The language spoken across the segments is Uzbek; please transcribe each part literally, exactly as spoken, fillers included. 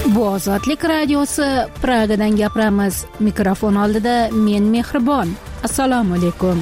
Bu Ozodlik radiosi, Pragadan gapiramiz. Mikrofon oldida men Mehribon. Assalomu alaykum.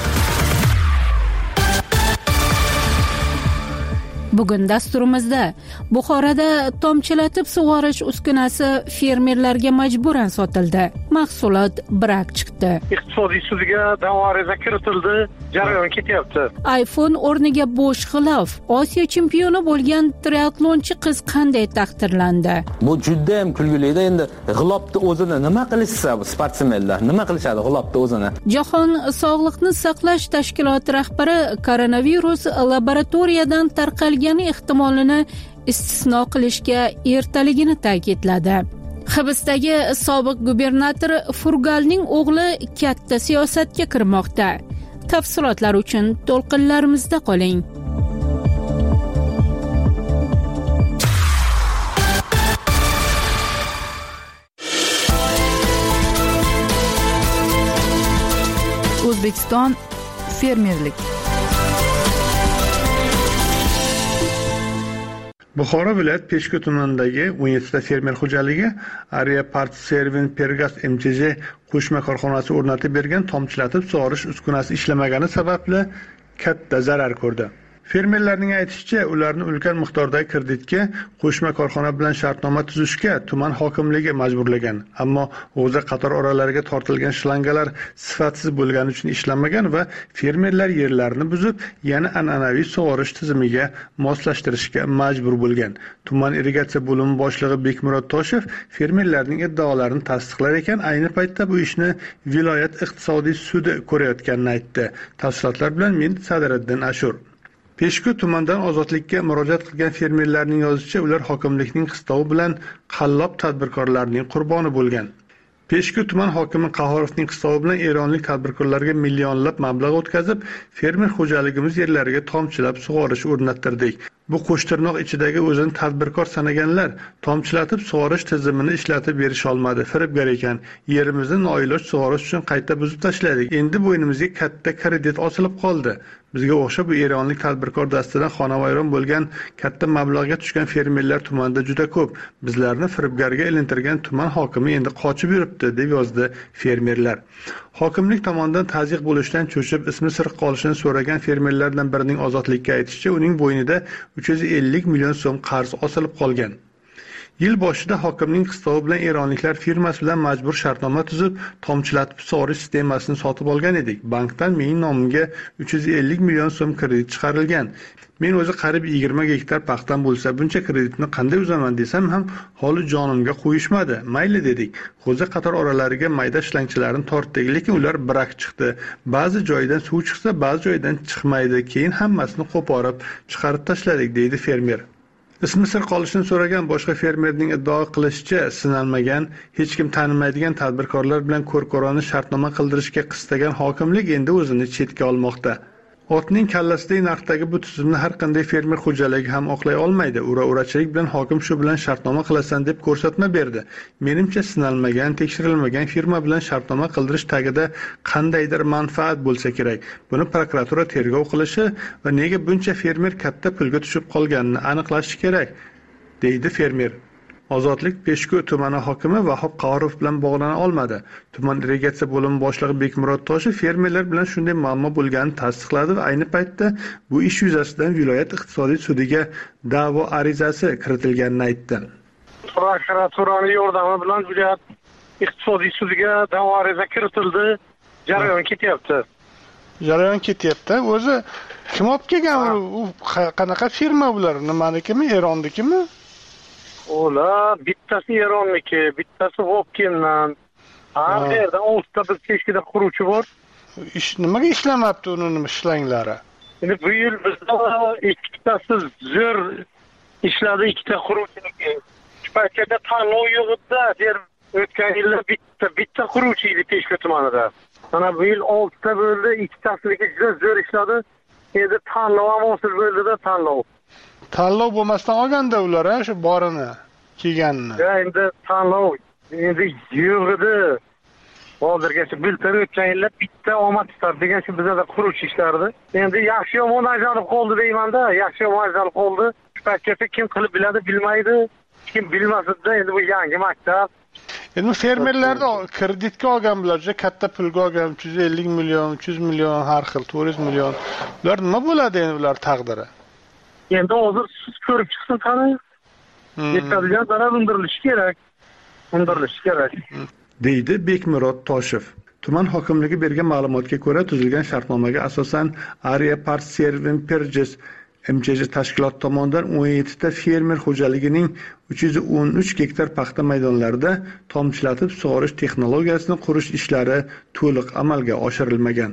Bugun dasturimizda Buxoroda tomchilatib sug'orish uskunasi fermerlarga majburan sotildi. Mahsulot birak chiqdi. Iqtisodiy sudiga da'vo ariza kiritildi. Jarayon ketyapti. iPhone o'rniga bo'sh g'ilof. Osiyo chempioni bo'lgan triatlonchi qiz qanday taqdirlandi? Bu juda ham kulgili-da. Endi g'ilofni o'zini nima qilishsa, sportsmenlar nima qilishadi g'ilofni o'zini? Jahon sog'liqni saqlash tashkiloti rahbari koronavirus laboratoriyadan tarqalgani ehtimolini istisno qilishga ertaligini ta'kidladi. Hibsdagi sobiq gubernator Furgalning o'g'li katta siyosatga kirmoqda. Tafsilotlar uchun to'lqinlarimizda qoling. O'zbekiston fermerlik. Buxoro viloyat Peshku tumanidagi o'n yettita fermer xo'jaligi Area Parts Servin Pergas M Ch J qo'shma korxonasi o'rnatib bergan tomchilatib sug'orish uskunasi ishlamagani sababli katta zarar ko'rdi. Fermerlarning aytishicha, ularni ulkan miqdordagi kreditga qo'shma korxona bilan shartnoma tuzishga tuman hokimligi majburlagan, ammo o'zi qator oralariga tortilgan shlangalar sifatsiz bo'lgani uchun ishlamagan va fermerlar yerlarini buzib, yana an'anaviy sug'orish tizimiga moslashtirishga majbur bo'lgan. Tuman irrigatsiya bo'limi boshlig'i Bekmurod Toshev fermerlarning iddaolarini tasdiqlar ekan, ayni paytda bu ishni viloyat iqtisodiy sudi ko'rayotganini aytdi. Tafsilotlar bilan men Sadiriddin Ashur. Peshku tumandan ozodlikka murojaat qilgan fermerlarning yozishicha, ular hokimlikning qistovi bilan qallob tadbirkorlarning qurboni bo'lgan. Peshku tuman hokimi Qahorovning qistovi bilan eronlik tadbirkorlarga millionlab mablag' o'tkazib, fermer xo'jaligimiz yerlariga tomchilab sug'orish o'rnattirdik. Bu qo'shtirnoq ichidagi o'zini tadbirkor sanaganlar tomchilatib sug'orish tizimini ishlatib berisha olmadi. Firibgar ekan. Yerimizni noiloj sug'orish uchun qayta buzib tashladik. Endi bo'ynimizga katta kredit osilib qoldi. Bizga o'xshab bu eronlik tadbirkor dastidan xonavayron bo'lgan katta mablag'ga tushgan fermerlar tumanda juda ko'p. Bizlarni firibgarga ilintirgan tuman hokimi endi qochib yuribdi, deb yozdi fermerlar. Hokimlik tomonidan tazyiq bo'lishdan cho'chib ismi sir qolishini so'ragan fermerlardan birining ozodlikka aytishicha, uning bo'ynida uch yuz ellik million so'm qarz osilib qolgan. Yil boshida hokimning qistovi bilan eronliklar firmasi bilan majbur shartnoma tuzib, tomchilatib sug'orish sistemasini sotib olgan edik. Bankdan mening nomimga uch yuz ellik million so'm kredit chiqarilgan. Men o'zi qarib yigirma gektar paxtam bo'lsa, buncha kreditni qanday uzaman desam ham holi jonimga qo'yishmadi. Mayli dedik. Xo'ja qator oralariga mayda shlangchilarni tortdik, lekin ular birak chiqdi. Ba'zi joydan suv chiqsa, ba'zi joydan chiqmaydi. Keyin hammasini qo'porib, chiqarib tashladik, deydi fermer. Ismi sir qolishini so'ragan boshqa fermerning iddao qilishicha, sinalmagan, hech kim tanimaydigan tadbirkorlar bilan ko'r-ko'rona shartnoma qildirishga qistagan hokimlik endi o'zini chetga olmoqda. Otning kallasidagi narxdagi bu tizimni har qanday fermer xo'jaligi ham oqlay olmaydi. Ura-urachilik bilan hokim shu bilan shartnoma qilasan deb ko'rsatma berdi. Menimcha sinalmagan, tekshirilmagan firma bilan shartnoma qildirish tagida qandaydir manfaat bo'lsa kerak. Buni prokuratura tergov qilishi va nega buncha fermer katta pulga tushib qolganini aniqlashi kerak, deydi fermer. Ozodlik Peshku tumani hokimi Vahob Qaorov bilan bog'lana olmadi. Tuman irrigatsiya bo'limi boshlig'i Bekmurod Toshev fermerlar bilan shunday muammo bo'lganini tasdiqladi va ayni paytda bu ish yuzasidan viloyat iqtisodiy sudiga da'vo arizasi kiritilganini aytdi. Prokuraturaning yordami bilan viloyat iqtisodiy sudiga da'vo ariza kiritildi. Jarayon ketyapti. Jarayon ketyapti. O'zi kim olib kelgan u qanaqa firma bular? Nimanikimi? Erondikimi? Ola, bittasi Eronniki, bittasi Vobkemdan. Har yerdan oltita biz Peshkida quruvchi bor. Ish nimaga ishlamabdi uning ishlanglari? Endi bu yil bizda ikkitasi zo'r ishladi, ikkita quruvchiniki. Paytda tanlov yo'q edi. O'tgan yilda bitta bitta quruvchi edi Peshku tumanida. Mana bu yil oltita bo'ldi, ikkitasiniki juda zo'r ishladi. Endi tanlov ham hosil bo'ldi-da, tanlov. Tanlov bo'lmasdan olganda ular shu borini kelganini. Ya endi tanlov endi yo'q edi. Hozirgacha biltir o'tgan yillar bitta omad tutar degan shu bizda quruvchi ishlardi. Endi yaxshi yomon ajralib qoldi deyman-da, yaxshi yomon ajralib qoldi. Paytgacha kim qilib biladi, bilmaydi. kim bilmasida endi bu yangi maktab. Endi fermerlarda kreditga olgan bular, juda katta pulga olgan uch yuz ellik million, uch yuz million har xil, to'rt yuz million. Bular nima bo'ladi endi ular taqdiri? Endi hozir siz ko'rib chiqsin qani. Yetkazilgan zarar undirilishi kerak. Undirilishi kerak. deydi Bekmurod Toshev. Tuman hokimligi bergan ma'lumotga ko'ra, tuzilgan shartnomaga asosan Area Part Servin Perjes M J J tashkilot tomonidan o'n yetti ta fermer xo'jaligining uch yuz o'n uch gektar paxta maydonlarida tomchilatib sug'orish texnologiyasini qurish ishlari to'liq amalga oshirilmagan.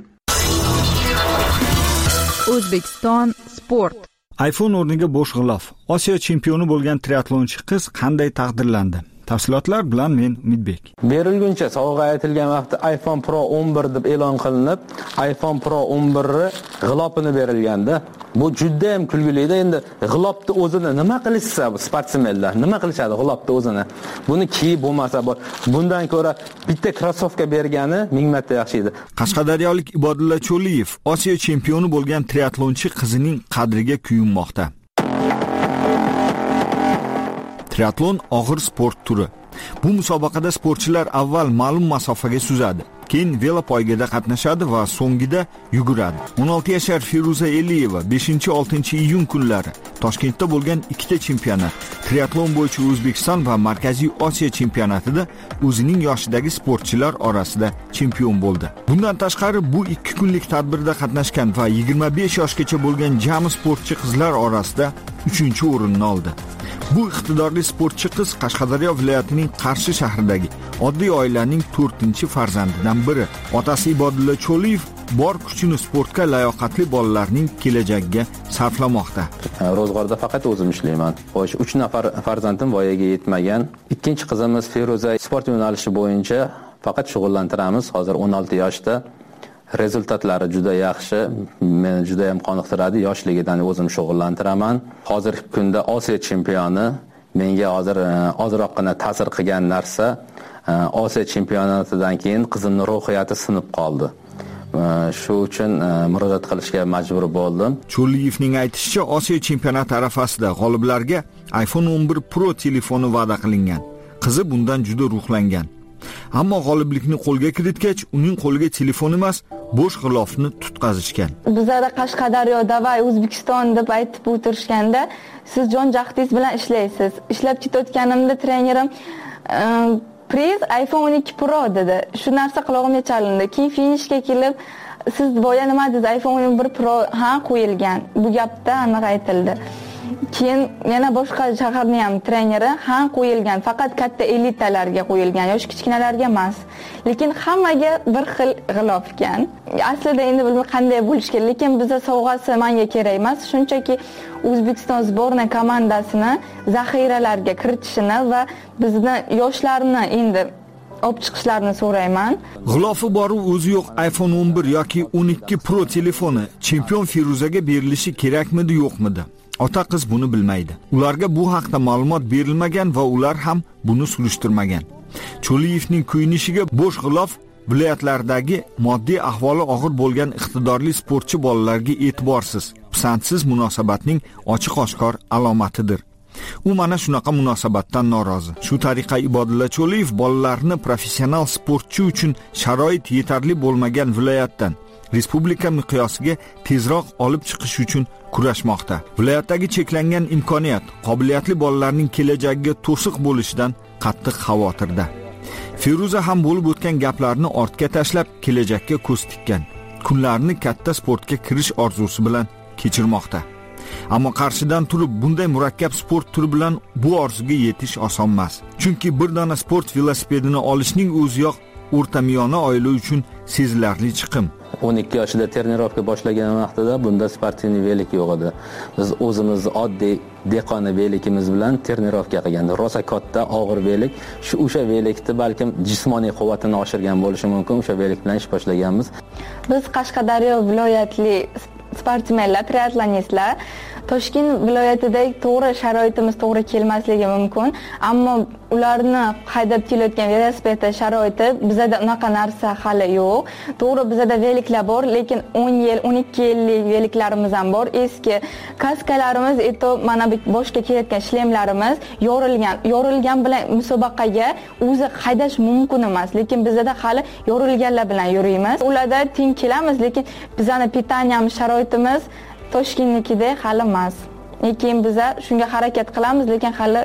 O'zbekiston sport. iPhone o'rniga bo'sh g'ilof. Osiyo chempioni bo'lgan triatlonchi qiz qanday taqdirlandi? Tafsilotlar bilan men Umidbek. Berilguncha sovg'a aytilgan vaqtda iPhone Pro o'n bir deb e'lon qilinib, iPhone Pro o'n bir g'ilofini berilganda, bu juda ham kulgili-da. Endi g'ilofni o'zini nima qilishsa, bu sportsmenlar nima qilishadi g'ilofni o'zini? Buni kiyib bo'lmasa, bundan ko'ra bitta krossovka bergani ming marta yaxshi edi. Qashqadaryolik Ibodulla Cho'liyev Osiyo chempioni bo'lgan triatlonchi qizining qadriga kuyunmoqda. Triatlon og'ir sport turi. Bu musobaqada sportchilar avval ma'lum masofaga suzadi, keyin velopoygada qatnashadi va so'ngida yuguradi. o'n olti yashar Feruza Eliyeva beshinchi oltinchi iyun kunlari Toshkentda bo'lgan ikkita chempionat, triatlon bo'yicha O'zbekiston va Markaziy Osiyo chempionatida o'zining yoshidagi sportchilar orasida chempion bo'ldi. Bundan tashqari bu ikki kunlik tadbirda qatnashgan va yigirma besh yoshgacha bo'lgan jami sportchi qizlar orasida uchinchi o'rinni oldi. Bu iqtidorli sportchi qiz Qashqadaryo viloyatining Qarshi shahridagi oddiy oilaning to'rtinchi farzandidan biri. Otasi Ibodulla Cho'liyev bor kuchini sportga layoqatli bolalarning kelajagiga sarflamoqda. Ro'zg'orda faqat o'zim ishlayman. Xo'sh, uch nafar farzandim voyaga yetmagan. Ikkinchi qizimiz Feruza sport yo'nalishi bo'yicha faqat shug'ullantiramiz. Hozir o'n olti yoshda. Rezultatlari juda yaxshi, meni juda ham qoniqtiradi. Yoshligidan o'zim shug'ullantiraman. Hozirgi kunda Osiyo chempioni. Menga hozir ozroqgina ta'sir qilgan narsa, Osiyo chempionatidan keyin qizimning ruhiyati sinib qoldi. Shu uchun murojaat qilishga majbur bo'ldim. Cho'liyevning aytishicha, Osiyo chempionati arafasida g'oliblarga iPhone o'n bir Pro telefoni va'da qilingan. Qizi bundan juda ruhlangan. Ammo g'oliblikni qo'lga kiritgach, uning qo'liga telefon emas, bo'sh g'ilofni tutqazishgan. Bizlarda Qashqadaryoda va O'zbekiston deb aytib o'tirishganda, siz jon jahdingiz bilan ishlaysiz. Ishlab ketayotganimda trenerim priz iPhone o'n ikki Pro dedi. Shu narsa qulog'imga chalindi. Keyin finishga kelib, siz boya nima dedingiz? iPhone o'n bir Pro ha qo'yilgan. Bu gapda aniq aytildi. Keyin yana boshqa shaharning ham treneri ham qo'yilgan, faqat katta elitalarga qo'yilgan, yosh kichkinalarga emas. Lekin hammaga bir xil g'ilof ekan. Aslida endi bilmay qanday bo'lish kerak, lekin bizga sovg'asi menga kerak emas, shunchaki O'zbekiston sborna komandasini zaxiralarga kiritishini va bizni yoshlarni endi olib chiqishlarini so'rayman. G'ilofi bori o'zi yo'q iPhone o'n bir yoki o'n ikki Pro telefoni chempion Feruzaga berilishi kerakmidi, yo'qmidi? Ota qiz buni bilmaydi. Ularga bu haqda ma'lumot berilmagan va ular ham buni surishtirmagan. Cho'liyevning kuyunishiga bo'sh g'ilof viloyatlardagi moddiy ahvoli og'ir bo'lgan iqtidorli sportchi bolalarga e'tiborsiz, pisandsiz munosabatning ochiq-oshkor alomatidir. U mana shunaqa munosabatdan norozi. Shu tariqa Ibodulla Cho'liyev bolalarni professional sportchi uchun sharoit yetarli bo'lmagan viloyatdan respublika miqyosiga tezroq olib chiqish uchun kurashmoqda. Viloyatdagi cheklangan imkoniyat, qobiliyatli bolalarning kelajagiga to'siq bo'lishidan qattiq xavotirda. Feruza ham bo'lib o'tgan gaplarni ortga tashlab, kelajakka ko'z tikkan. Kunlarini katta sportga kirish orzusi bilan kechirmoqda. Ammo qarshidan turib bunday murakkab sport turi bilan bu orzuga yetish oson emas. Chunki bir dona sport velosipedini olishning o'ziyoq o'rtamiyona oila uchun sezilarli chiqim. o'n ikki yoshida trenirovka boshlagan vaqtida bunda sportni velik yo'q edi. Biz o'zimiz oddiy dehqona velikimiz bilan trenirovka qilgandik. Rosa katta og'ir velik. Shu o'sha velikni balkim jismoniy quvvatini oshirgan bo'lishi mumkin. O'sha velik bilan ish boshlaganmiz. Biz Qashqadaryo viloyatli sportmenlar, triatlonistlar Toshkent viloyatidagi to'g'ri sharoitimiz to'g'ri kelmasligi mumkin, ammo ularni haydab kelayotgan velosiped sharoiti bizada unaqa narsa hali yo'q. To'g'ri bizada veliklar bor, lekin o'n yil, o'n ikki yillik veliklarimiz ham bor. Eski kaskalarimiz, eto mana bu boshga kelayotgan shlemlarimiz yorilgan. Yorilgan bilan musobaqaga o'zi haydash mumkin emas, lekin bizada hali yorilganlar bilan yuramiz. Ularda teng kelamiz, lekin bizning pitaniyamiz, sharoitimiz Toshkentnikidek hali emas. Lekin biz shunga harakat qilamiz, lekin hali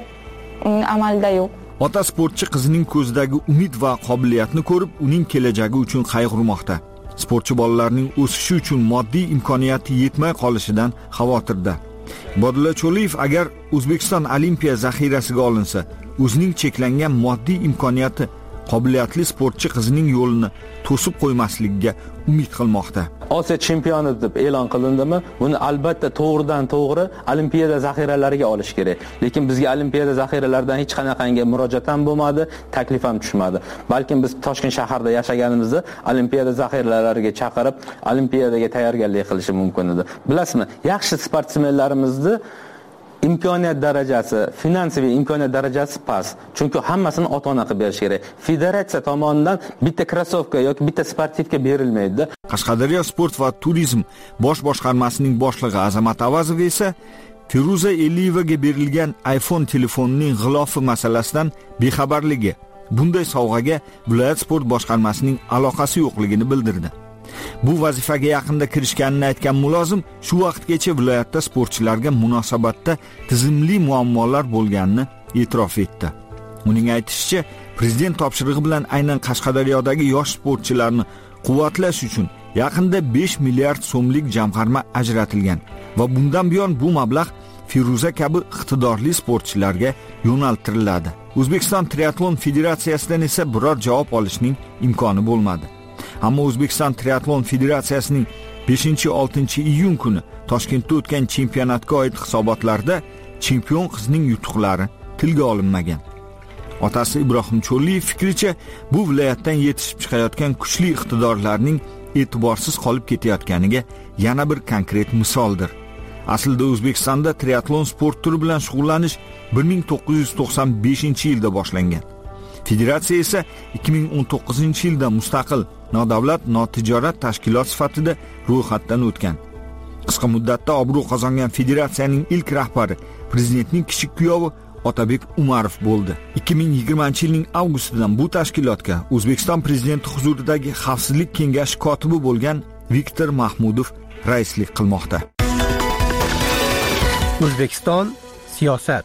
amalda yo'q. Ota sportchi qizining ko'zidagi umid va qobiliyatni ko'rib, uning kelajagi uchun qayg'urmoqda. Sportchi bolalarning o'sishi uchun moddiy imkoniyati yetmay qolishidan xavotirda. Bodulla Cho'liyev agar O'zbekiston Olimpiya zaxirasiga olinsa, o'zining cheklangan moddiy imkoniyati qobiliyatli sportchi qizining yo'lini to'sib qo'ymasligiga umid qilmoqda. Osiyo chempioni deb e'lon qilindimi, buni albatta to'g'ridan to'g'ri Olimpiada zaxiralariga olish kerak. Lekin bizga Olimpiada zaxiralaridan hech qanaqangi murojaat ham bo'lmadi, taklif ham tushmadi. Balkim biz Toshkent shahrida yashaganimizda Olimpiada zaxiralariga chaqirib, Olimpiadaga tayyorgarlik qilishi mumkin edi. Bilasizmi, yaxshi sportsmenlarimizni imkoniyat darajasi, finansiy imkoniyat darajasi past. Chunki hammasini ota-ona qilib berish kerak. Federatsiya tomonidan bitta krossovka yoki bitta sportivka berilmaydi. Qashqadaryo sport va turizm bosh boshqarmasining boshlig'i Azamat Avazov esa Feruza Eliyevaga berilgan iPhone telefonining g'ilofi masalasidan bexabarligi, bunday sovg'aga viloyat sport boshqarmasining aloqasi yo'qligini bildirdi. Bu vazifaga yaqinda kirishganini aytgan mulozim shu vaqtgacha viloyatda sportchilarga munosabatda tizimli muammolar bo'lganini e'tirof etdi. Uning aytishicha, prezident topshirig'i bilan aynan Qashqadaryodagi yosh sportchilarni quvvatlash uchun yaqinda besh milliard so'mlik jamg'arma ajratilgan va bundan buyon bu mablag' Feruza kabi iqtidorli sportchilarga yo'naltiriladi. O'zbekiston Triatlon Federatsiyasidan esa biror javob olishning imkoni bo'lmadi. Ammo O'zbekiston Triatlon Federatsiyasining beshinchi oltinchi iyun kuni Toshkentda o'tgan chempionatga oid hisobotlarda chempion qizning yutuqlari tilga olinmagan. Otasi Ibrohim Cho'liyev fikricha, bu viloyatdan yetishib chiqayotgan kuchli iqtidorlarning e'tiborsiz qolib ketayotganiga yana bir konkret misoldir. Aslida O'zbekistonda triatlon sport turi bilan shug'ullanish bir ming to'qqiz yuz to'qson beshinchi yilda boshlangan. Federatsiya esa ikki ming o'n to'qqizinchi yilda mustaqil nodavlat notijorat tashkilot sifatida ro'yxatdan o'tgan. Qisqa muddatda obro' qozongan federatsiyaning ilk rahbari prezidentning kichik kuyovi Otabek Umarov bo'ldi. ikki ming yigirmanchi yilning avgustidan bu tashkilotga O'zbekiston prezidenti huzuridagi Xavfsizlik kengashi kotibi bo'lgan Viktor Mahmudov raislik qilmoqda. O'zbekiston siyosat.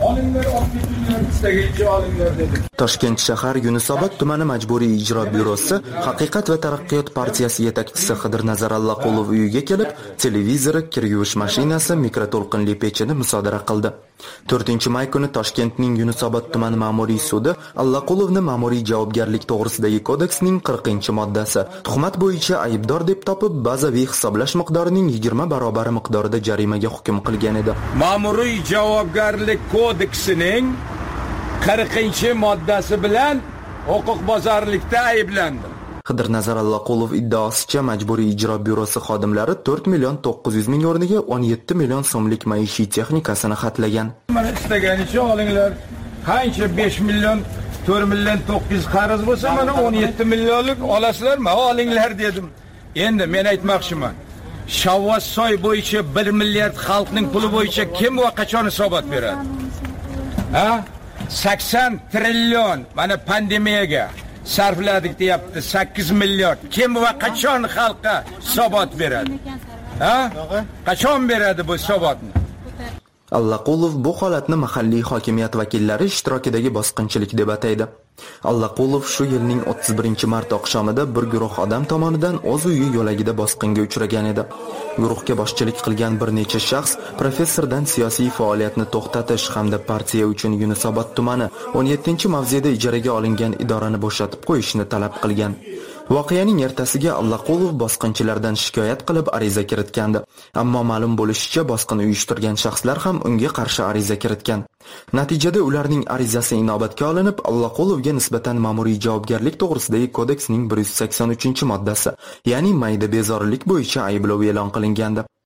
Toshkent shahar Yunusobod tumani majburiy ijro byurosi Haqiqat va taraqqiyot partiyasi yetakchisi Qidirnazar Allaqulov uyiga kelib, televizori, kir yuvish mashinasi, mikroto'lqinli pechini musodara qildi. to'rtinchi may kuni Toshkentning Yunusobod tumani ma'muriy sudi Allaqulovni ma'muriy javobgarlik to'g'risidagi kodeksning qirqinchi moddasi tuhmat bo'yicha aybdor deb topib, bazaviy hisoblash miqdorining yigirma barobari miqdorida jarimaga hukm qilgan edi. Ma'muriy javobgarlik kodeksining qirqinchi moddasi bilan huquqbuzarlikda ayblandi. Qidirnazar Allaqulov iddaosicha majburiy ijro byurosi xodimlari to'rt million to'qqiz yuz ming o'rniga o'n yetti million so'mlik maishiy texnikasini xatlagan. Mana istaganicha olinglar. Qancha besh million, to'rt million to'qqiz yuz qarz bo'lsa, mana o'n yetti millionlik olasizlarmi? Olinglar dedim. Endi men aytmoqchiman. Shavvos soy bo'yicha bir milliard xalqning puli bo'yicha kim va qachon hisobot beradi? Ha? sakson trillion mana pandemiyaga sarfladik deyapti, sakkiz milliard. Kim va qachon xalqqa hisobot beradi? Ha? Qachon beradi bu hisobotni? Allaqulov bu holatni mahalliy hokimiyat vakillari ishtirokidagi bosqinchilik deb ataydi. Allaqulov shu yilning o'ttiz birinchi mart oqshomida bir guruh odam tomonidan o'z uyi yo'lagida bosqinga uchragan edi. Guruhga boshchilik qilgan bir necha shaxs professordan siyosiy faoliyatni to'xtatish hamda partiya uchun Yunusobod tumani o'n yettinchi mavzeda ijaraga olingan idorani bo'shatib qo'yishni talab qilgan. Voqeaning ertasiga Allaqulov bosqinchilardan shikoyat qilib ariza kiritgandi. Ammo ma'lum bo'lishicha, bosqin uyushtirgan shaxslar ham unga qarshi ariza kiritgan. Natijada ularning arizasi inobatga olinib, Allaqulovga nisbatan ma'muriy javobgarlik to'g'risidagi kodeksning bir yuz sakson uchinchi moddasi, ya'ni mayda bezorilik bo'yicha ayblov e'lon qilingandi.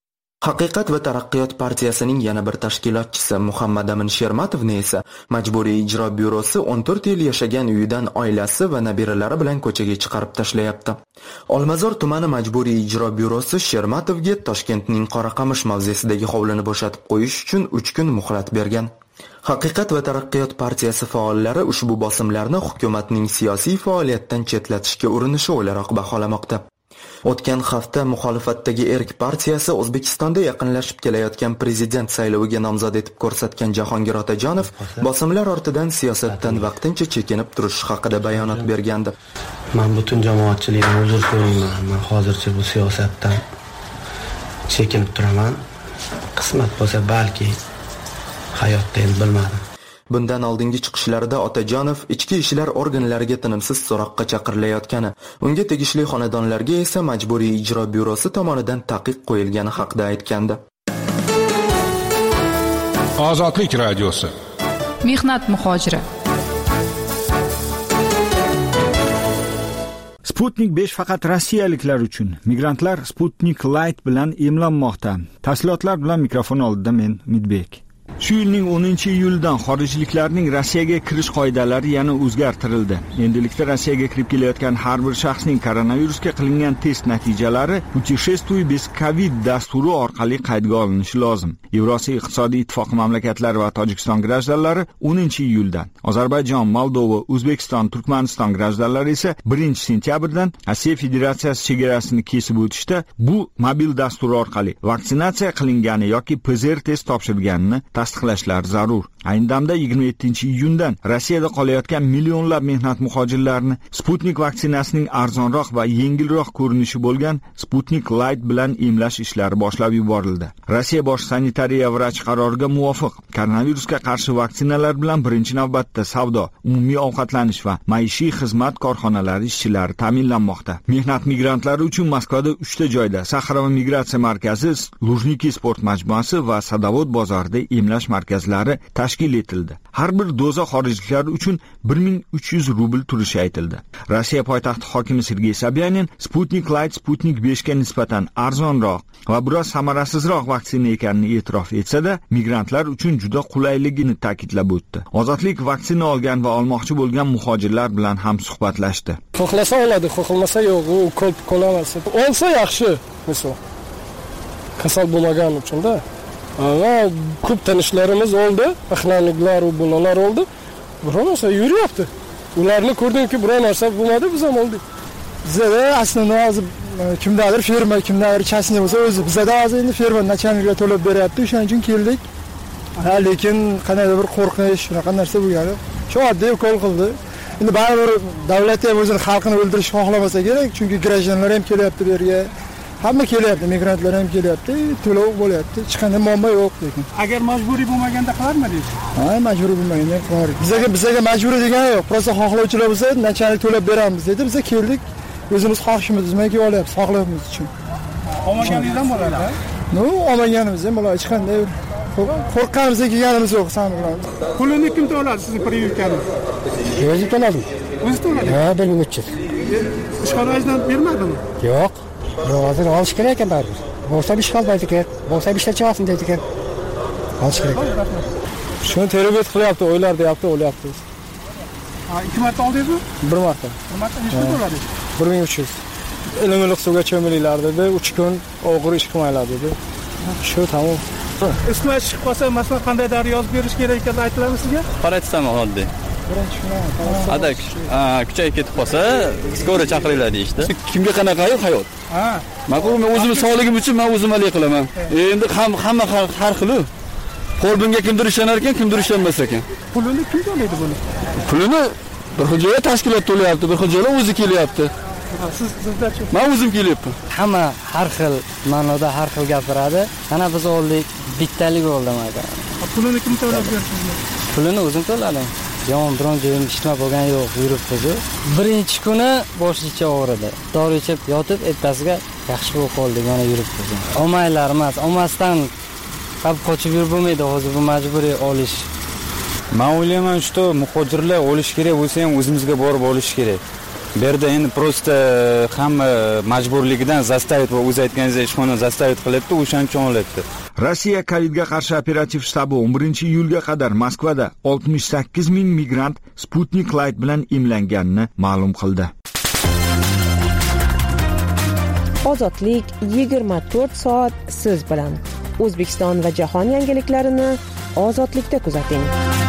Haqiqat va taraqqiyot partiyasining yana bir tashkilotchisi Muhammad Amin Shermatovni esa Majburiy ijro byurosi o'n to'rt yil yashagan uyidan oilasi va nabiralari bilan ko'chaga chiqarib tashlayapti. Olmazor tumani Majburiy ijro byurosi Shermatovga Toshkentning Qoraqamish mavzesidagi hovlini bo'shatib qo'yish uchun uch kun muhlat bergan. Haqiqat va taraqqiyot partiyasi faollari ushbu bosimlarni hukumatning siyosiy faoliyatdan chetlatishga urinishi o'laroq baholamoqda. O'tgan hafta muxolifatdagi Erk partiyasi O'zbekistonda yaqinlashib kelayotgan prezident sayloviga nomzod etib ko'rsatgan Jahongir Otajonov bosimlar ortidan siyosatdan vaqtincha chekinib turish haqida bayonot bergandi. Men butun jamoatchilikdan uzr so'rayman. Men hozircha bu siyosatdan chekinib turaman. Qismat bo'lsa balki hayotda endi bilmadim. Bundan oldingi chiqishlarida Otajonov ichki ishlar organlariga tinimsiz so'roqqa chaqirilayotgani, unga tegishli xonadonlarga esa Majburiy ijro byurosi tomonidan taqiq qo'yilgani haqida aytgandi. Ozodlik radiosi. Mehnat muhojiri. Sputnik besh faqat rossiyaliklar uchun. Migrantlar Sputnik Light bilan emlanmoqda. Tafsilotlar bilan mikrofon oldida men Midbek. Shu yilning o'ninchi iyuldan xorijliklarning Rossiyaga kirish qoidalari yana o'zgartirildi. Endilikda Rossiyaga kirib kelayotgan har bir shaxsning koronavirusga qilingan test natijalari Puteshествуй без ковид dasturi orqali qaydga olinishi lozim. Yevrosiyo iqtisodiy ittifoqi mamlakatlari va Tojikiston grajdanlari o'ninchi iyuldan, Ozarbayjon, Moldova, O'zbekiston, Turkmaniston grajdanlari esa birinchi sentyabrdan Rossiya Federatsiyasi chegarasini kesib o'tishda bu mobil dastur orqali vaksinatsiya qilingani yoki P C R test topshirganini tasdiqlashlar zarur. Ayni damda yigirma yettinchi iyundan Rossiyada qolayotgan millionlab mehnat muhojirlarini Sputnik vaksinasining arzonroq va yengilroq ko'rinishi bo'lgan Sputnik Light bilan emlash ishlari boshlab yuborildi. Rossiya bosh sanitariya vrachi qaroriga muvofiq koronavirusga qarshi vaksinalar bilan birinchi navbatda savdo, umumiy ovqatlanish va maishiy xizmat korxonalari ishchilari ta'minlanmoqda. Mehnat migrantlari uchun Moskvada uchta joyda Saxarova migratsiya markazi, Lujniki sport majmuasi va Sadovod bozorida emlash markazlari tashkil etildi. Har bir doza xorijliklar uchun bir ming uch yuz rubl turishi aytildi. Rossiya poytaxti hokimi Sergey Sobyanin Sputnik Light Sputnik besh ga nisbatan arzonroq va biroz samarasizroq vaksina ekanini e'tirof etsa-da, migrantlar uchun juda qulayligini ta'kidlab o'tdi. Ozodlik vaksina olgan va olmoqchi bo'lgan muhojirlar bilan ham suhbatlashdi. Xohlasa oladi, xohlmasa yo'q, u ko'p qo'lamasa. Olsa yaxshi, misol. Kasal bo'lmagan uchun-da. Ana ko'p tanishlarimiz oldi, ixlanliklar va bolalar oldi. Biror narsa yuryapti. Ularni ko'rdimki, biror narsa bo'lmadi, biz ham oldik. Bizda aslida hozir kimdadir firma, kimdadir chasni bo'lsa o'zi bizda hozir endi firma nachalnikga to'lab beryapti, o'shaning uchun keldik. Ha, lekin qanday bir qo'rqish, shunaqa narsa bo'lgani. Shu oddiy ukol qildi. Endi baribir davlat ham o'zini xalqini o'ldirishni xohlamasa kerak, chunki grajdanlar ham kelyapti bu yerga. Hamma kelyapti, migrantlar ham kelyapti, to'lov bo'lyapti. Hech qanday muammo yo'q lekin. Agar majburiy bo'lmaganda qilarmidingiz? Ha, majburiy bo'lmaganda qilardik. Bizga bizga majburiy degani yo'q. Prosta xohlovchilar bo'lsa, nachalik to'lab beramiz dedi. Biz keldik. O'zimiz xohishimiz bilan kelyapmiz, sog'lig'imiz uchun. Olmaganingizdan bo'ladi-da? No, olmaganimiz ham bo'ladi, hech qanday qo'rqqanimiz kelganimiz yo'q, sanirlar. Pulini kim to'ladi sizning privyukangiz? O'zim to'ladim. O'zi to'ladi? Ha, bir ming uch yuz. Ishxonangizdan bermadimi? Yo'q. Hozir olish kerak ekan baribir. Bo'lsa ish qolmaydi ekan. Bo'lsa ishlar chiqasin deydi ekan. Olish kerak. Shuni tergov qilyapti, o'ylar deyapti, o'lyapti. Ha, ikki marta oldingizmi? Bir marta. Bir marta nechta to'ladingiz? bir ming uch yuz. Ilimliq suvga cho'milinglar dedi, uch kun og'ir ish qilmanglar dedi. Shu tamom. Ismi chiqib qolsa, masalan, qandaydir yozib berish kerak ekanini aytiladimi sizga? Qaraytsam oddiy. Adak, kuchayib ketib qolsa, skora chaqiringlar deyishdi. Kimga qanaqayu hayot? Ha. Men o'zimning sog'ligim uchun men o'zim hal qilaman. Endi hamma har xil. Qo'lbimga kimdir ishonar ekan, kimdir ishonmas ekan. Pulini kim to'laydi buni? Pulini bir xil joyga tashkilot to'layapti, bir xil joylar o'zi kelyapti. Siz sizlarchi? Men o'zim kelyapman. Hamma har xil ma'noda har xil gapiradi. Mana biz oldik, bittalik oldi mana. Pulini kim to'lab berdi? Pulini o'zim to'ladim. Yomon biron joyim ishlab bo'lgan yo'q, yuribdi. Birinchi kuni boshlicha og'ridi. Dori ichib yotib, ertasiga yaxshi bo'lib qoldi, yana yuribdi. Olmaylar emas, olmasdan qab qochib yurib bo'lmaydi, hozir bu majburiy olish. Men o'ylayman, shu muhojirlar olish kerak bo'lsa ham o'zimizga borib olish kerak. Bu yerda endi prosta hamma majburligidan zastavit va o'z aytganingizdek ishxona zastavit qilyapti, o'shaning uchun olyapti. Rossiya Covidga qarshi operativ shtabi o'n birinchi iyulga qadar Moskvada oltmish sakkiz ming migrant Sputnik Light bilan emlanganini ma'lum qildi. Ozodlik yigirma to'rt soat siz bilan. O'zbekiston va jahon yangiliklarini ozodlikda kuzating.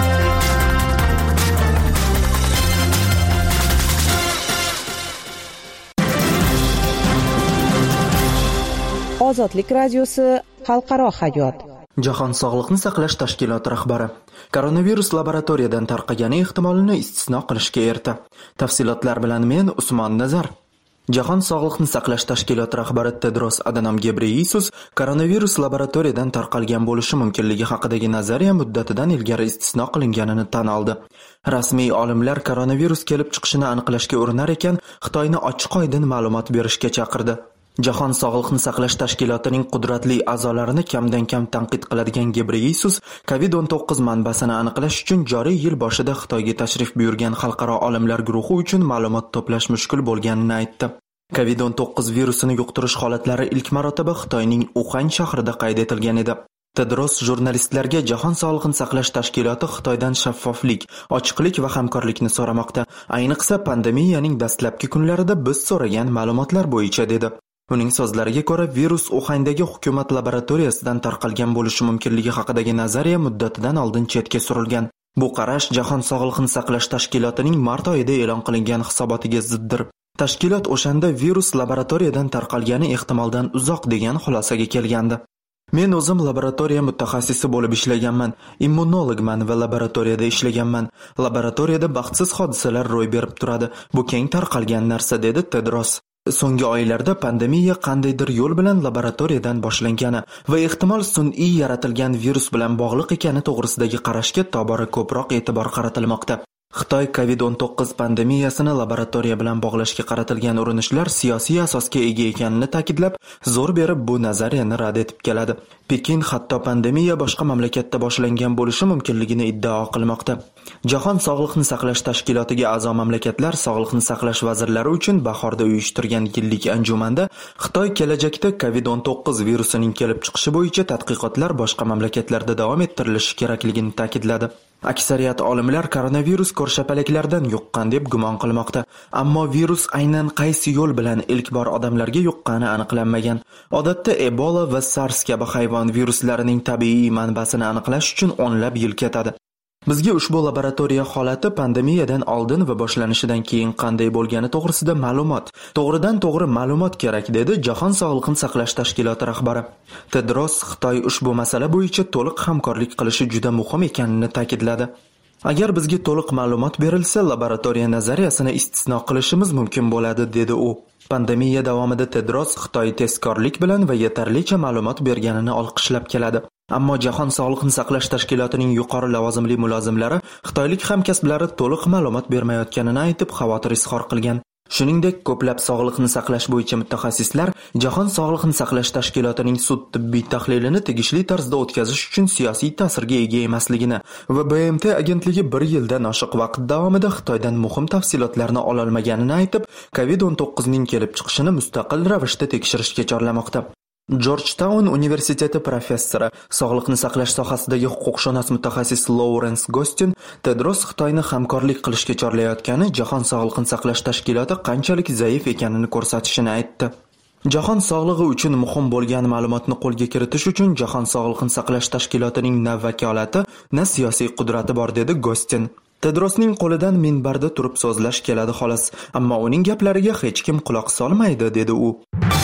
Ozodlik radiosi xalqaro hayot. Jahon sog'liqni saqlash tashkiloti rahbari koronavirus laboratoriyadan tarqagani ehtimolini istisno qilishga erta. Tafsilotlar bilan men Usmon Nazar. Jahon sog'liqni saqlash tashkiloti rahbari Tedros Adhanom Ghebreyesus koronavirus laboratoriyadan tarqalgan bo'lishi mumkinligi haqidagi nazariya muddatidan ilgari istisno qilinganini tan oldi. Rasmiy olimlar koronavirus kelib chiqishini aniqlashga urinar ekan, Xitoyni ochiq-oydin ma'lumot berishga chaqirdi. Jahon sog'liqni saqlash tashkilotining qudratli a'zolarini kamdan kam tanqid qiladigan Ghebreyesus covid o'n to'qqiz manbasini aniqlash uchun joriy yil boshida Xitoyga tashrif buyurgan xalqaro olimlar guruhi uchun ma'lumot to'plash mushkul bo'lganini aytdi. covid o'n to'qqiz virusini yuqtirish holatlari ilk marotaba Xitoyning Uxan shahrida qayd etilgan edi. Tedros jurnalistlarga Jahon sog'liqni saqlash tashkiloti Xitoydan shaffoflik, ochiqlik va hamkorlikni so'ramoqda. Ayniqsa pandemiyaning dastlabki kunlarida biz so'ragan ma'lumotlar bo'yicha dedi. Uning so'zlariga ko'ra, virus Uxandagi hukumat laboratoriyasidan tarqalgan bo'lishi mumkinligi haqidagi nazariya muddatidan oldin chetga surilgan. Bu qarash Jahon sog'liqni saqlash tashkilotining mart oyida e'lon qilingan hisobotiga ziddir. Tashkilot o'shanda virus laboratoriyadan tarqalgani ehtimoldan uzoq degan xulosaga kelgandi. Men o'zim laboratoriya mutaxassisi bo'lib ishlaganman, immunologman va laboratoriyada ishlaganman. Laboratoriyada baxtsiz hodisalar ro'y berib turadi. Bu keng tarqalgan narsa, dedi Tedros. So'nggi oylarda pandemiya qandaydir yo'l bilan laboratoriyadan boshlangani va ehtimol sun'iy yaratilgan virus bilan bog'liq ekani to'g'risidagi qarashga tobora ko'proq e'tibor qaratilmoqda. Xitoy covid o'n to'qqiz pandemiyasini laboratoriya bilan bog'lashga qaratilgan urinishlar siyosiy asosga ega ekanini ta'kidlab, zo'r berib bu nazariyani rad etib keladi. Pekin hatto pandemiya boshqa mamlakatda boshlangan bo'lishi mumkinligini iddao qilmoqda. Jahon sog'liqni saqlash tashkilotiga a'zo mamlakatlar sog'liqni saqlash vazirlari uchun bahorda uyushtirgan yillik anjumanda Xitoy kelajakda covid o'n to'qqiz virusining kelib chiqishi bo'yicha tadqiqotlar boshqa mamlakatlarda davom ettirilishi kerakligini ta'kidladi. Aksariyat olimlar koronavirus ko'rshapalaklardan yuqqan deb gumon qilmoqda, ammo virus aynan qaysi yo'l bilan ilk bor odamlarga yuqqani aniqlanmagan. Odatda Ebola va SARS kabi hayvon viruslarining tabiiy manbasini aniqlash uchun o'nlab yil ketadi. Bizga ushbu laboratoriya holati pandemiyadan oldin va boshlanishidan keyin qanday bo'lgani to'g'risida ma'lumot, to'g'ridan to'g'ri ma'lumot kerak, dedi Jahon sog'liqni saqlash tashkiloti rahbari. Tedros Xitoy ushbu masala bo'yicha to'liq hamkorlik qilishi juda muhim ekanini ta'kidladi. Agar bizga to'liq ma'lumot berilsa, laboratoriya nazariyasini istisno qilishimiz mumkin bo'ladi, dedi u. Pandemiya davomida Tedros Xitoy tezkorlik bilan va yetarlicha ma'lumot berganini olqishlab keladi. Ammo Jahon sog'liqni saqlash tashkilotining yuqori lavozimli mulozimlari Xitoylik hamkasblari to'liq ma'lumot bermayotganini aytib xavotir izhor qilgan. Shuningdek, ko'plab sog'liqni saqlash bo'yicha mutaxassislar Jahon sog'liqni saqlash tashkilotining sud tibbiy tahlilini tegishli tarzda o'tkazish uchun siyosiy ta'sirga ega emasligini va B M T agentligi bir yildan oshiq vaqt davomida Xitoydan muhim tafsilotlarni ola olmaganini aytib, covid o'n to'qqiz ning kelib chiqishini mustaqil ravishda tekshirishga chorlamoqda. Georgetown universiteti professori, sog'liqni saqlash sohasidagi huquqshunos mutaxassis Lawrence Gostin Tedros Xitoyni hamkorlik qilishga chorlayotgani Jahon sog'liqni saqlash tashkiloti qanchalik zaif ekanini ko'rsatishini aytdi. Jahon sog'lig'i uchun muhim bo'lgan ma'lumotni qo'lga kiritish uchun Jahon sog'liqni saqlash tashkilotining na vakolati, na siyosiy qudrati bor, dedi Gostin. Tedrosning qo'lidan minbarda turib so'zlash keladi xolos, ammo uning gaplariga hech kim quloq solmaydi, dedi u.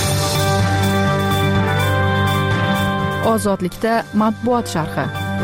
Ozodlikda matbuot sharhi.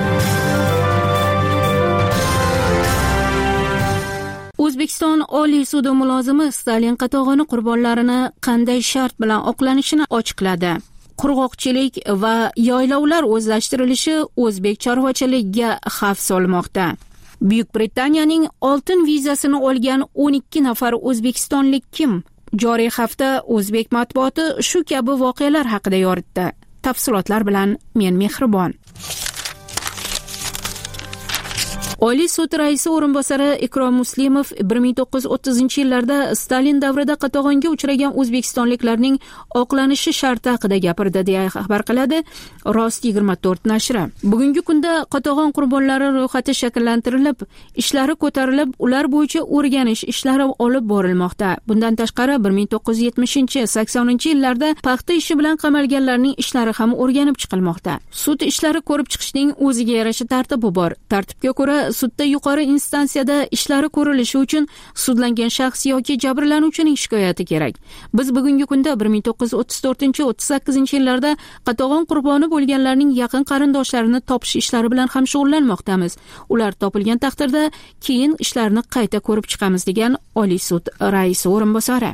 O'zbekiston Oliy sudi mulozimi Stalin qatag'oni qurbonlarini qanday shart bilan oqlanishini ochiqladi. Qurg'oqchilik va yaylovlar o'zlashtirilishi o'zbek chorvachiligiga xavf solmoqda. Buyuk Britaniyaning oltin vizasini olgan o'n ikki nafar o'zbekistonlik kim? Joriy hafta o'zbek matbuoti shu kabi voqealar haqida yoritdi. Tafsilotlar bilan men Mehribon. Oliy sud raisi o'rinbosari Ikrom Muslimov bir ming to'qqiz yuz o'ttizinchi yillarda Stalin davrida qatag'onga uchragan o'zbekistonliklarning oqlanishi sharti haqida gapirdi deya xabar qiladi Rost yigirma to'rt nashri. Bugungi kunda qatag'on qurbonlari ro'yxati shakllantirilib, ishlari ko'tarilib, ular bo'yicha o'rganish ishlari olib borilmoqda. Bundan tashqari bir ming to'qqiz yuz yetmishinchi saksoninchi yillarda paxta ishi bilan qamalganlarning ishlari ham o'rganib chiqilmoqda. Sud ishlari ko'rib chiqishning o'ziga yarasha tartibi bor. Tartibga ko'ra sudda yuqori instansiyada ishlari ko'rilishi uchun sudlangan shaxs yoki jabrlanuvchining shikoyati kerak. Biz bugungi kunda bir ming to'qqiz yuz o'ttiz to'rtinchi o'ttiz sakkizinchi yillarda qatag'on qurboni bo'lganlarning yaqin qarindoshlarini topish ishlari bilan ham shug'ullanmoqdamiz. Ular topilgan taqdirda keyin ishlarni qayta ko'rib chiqamiz degan Oliy sud raisi o'rinbosari.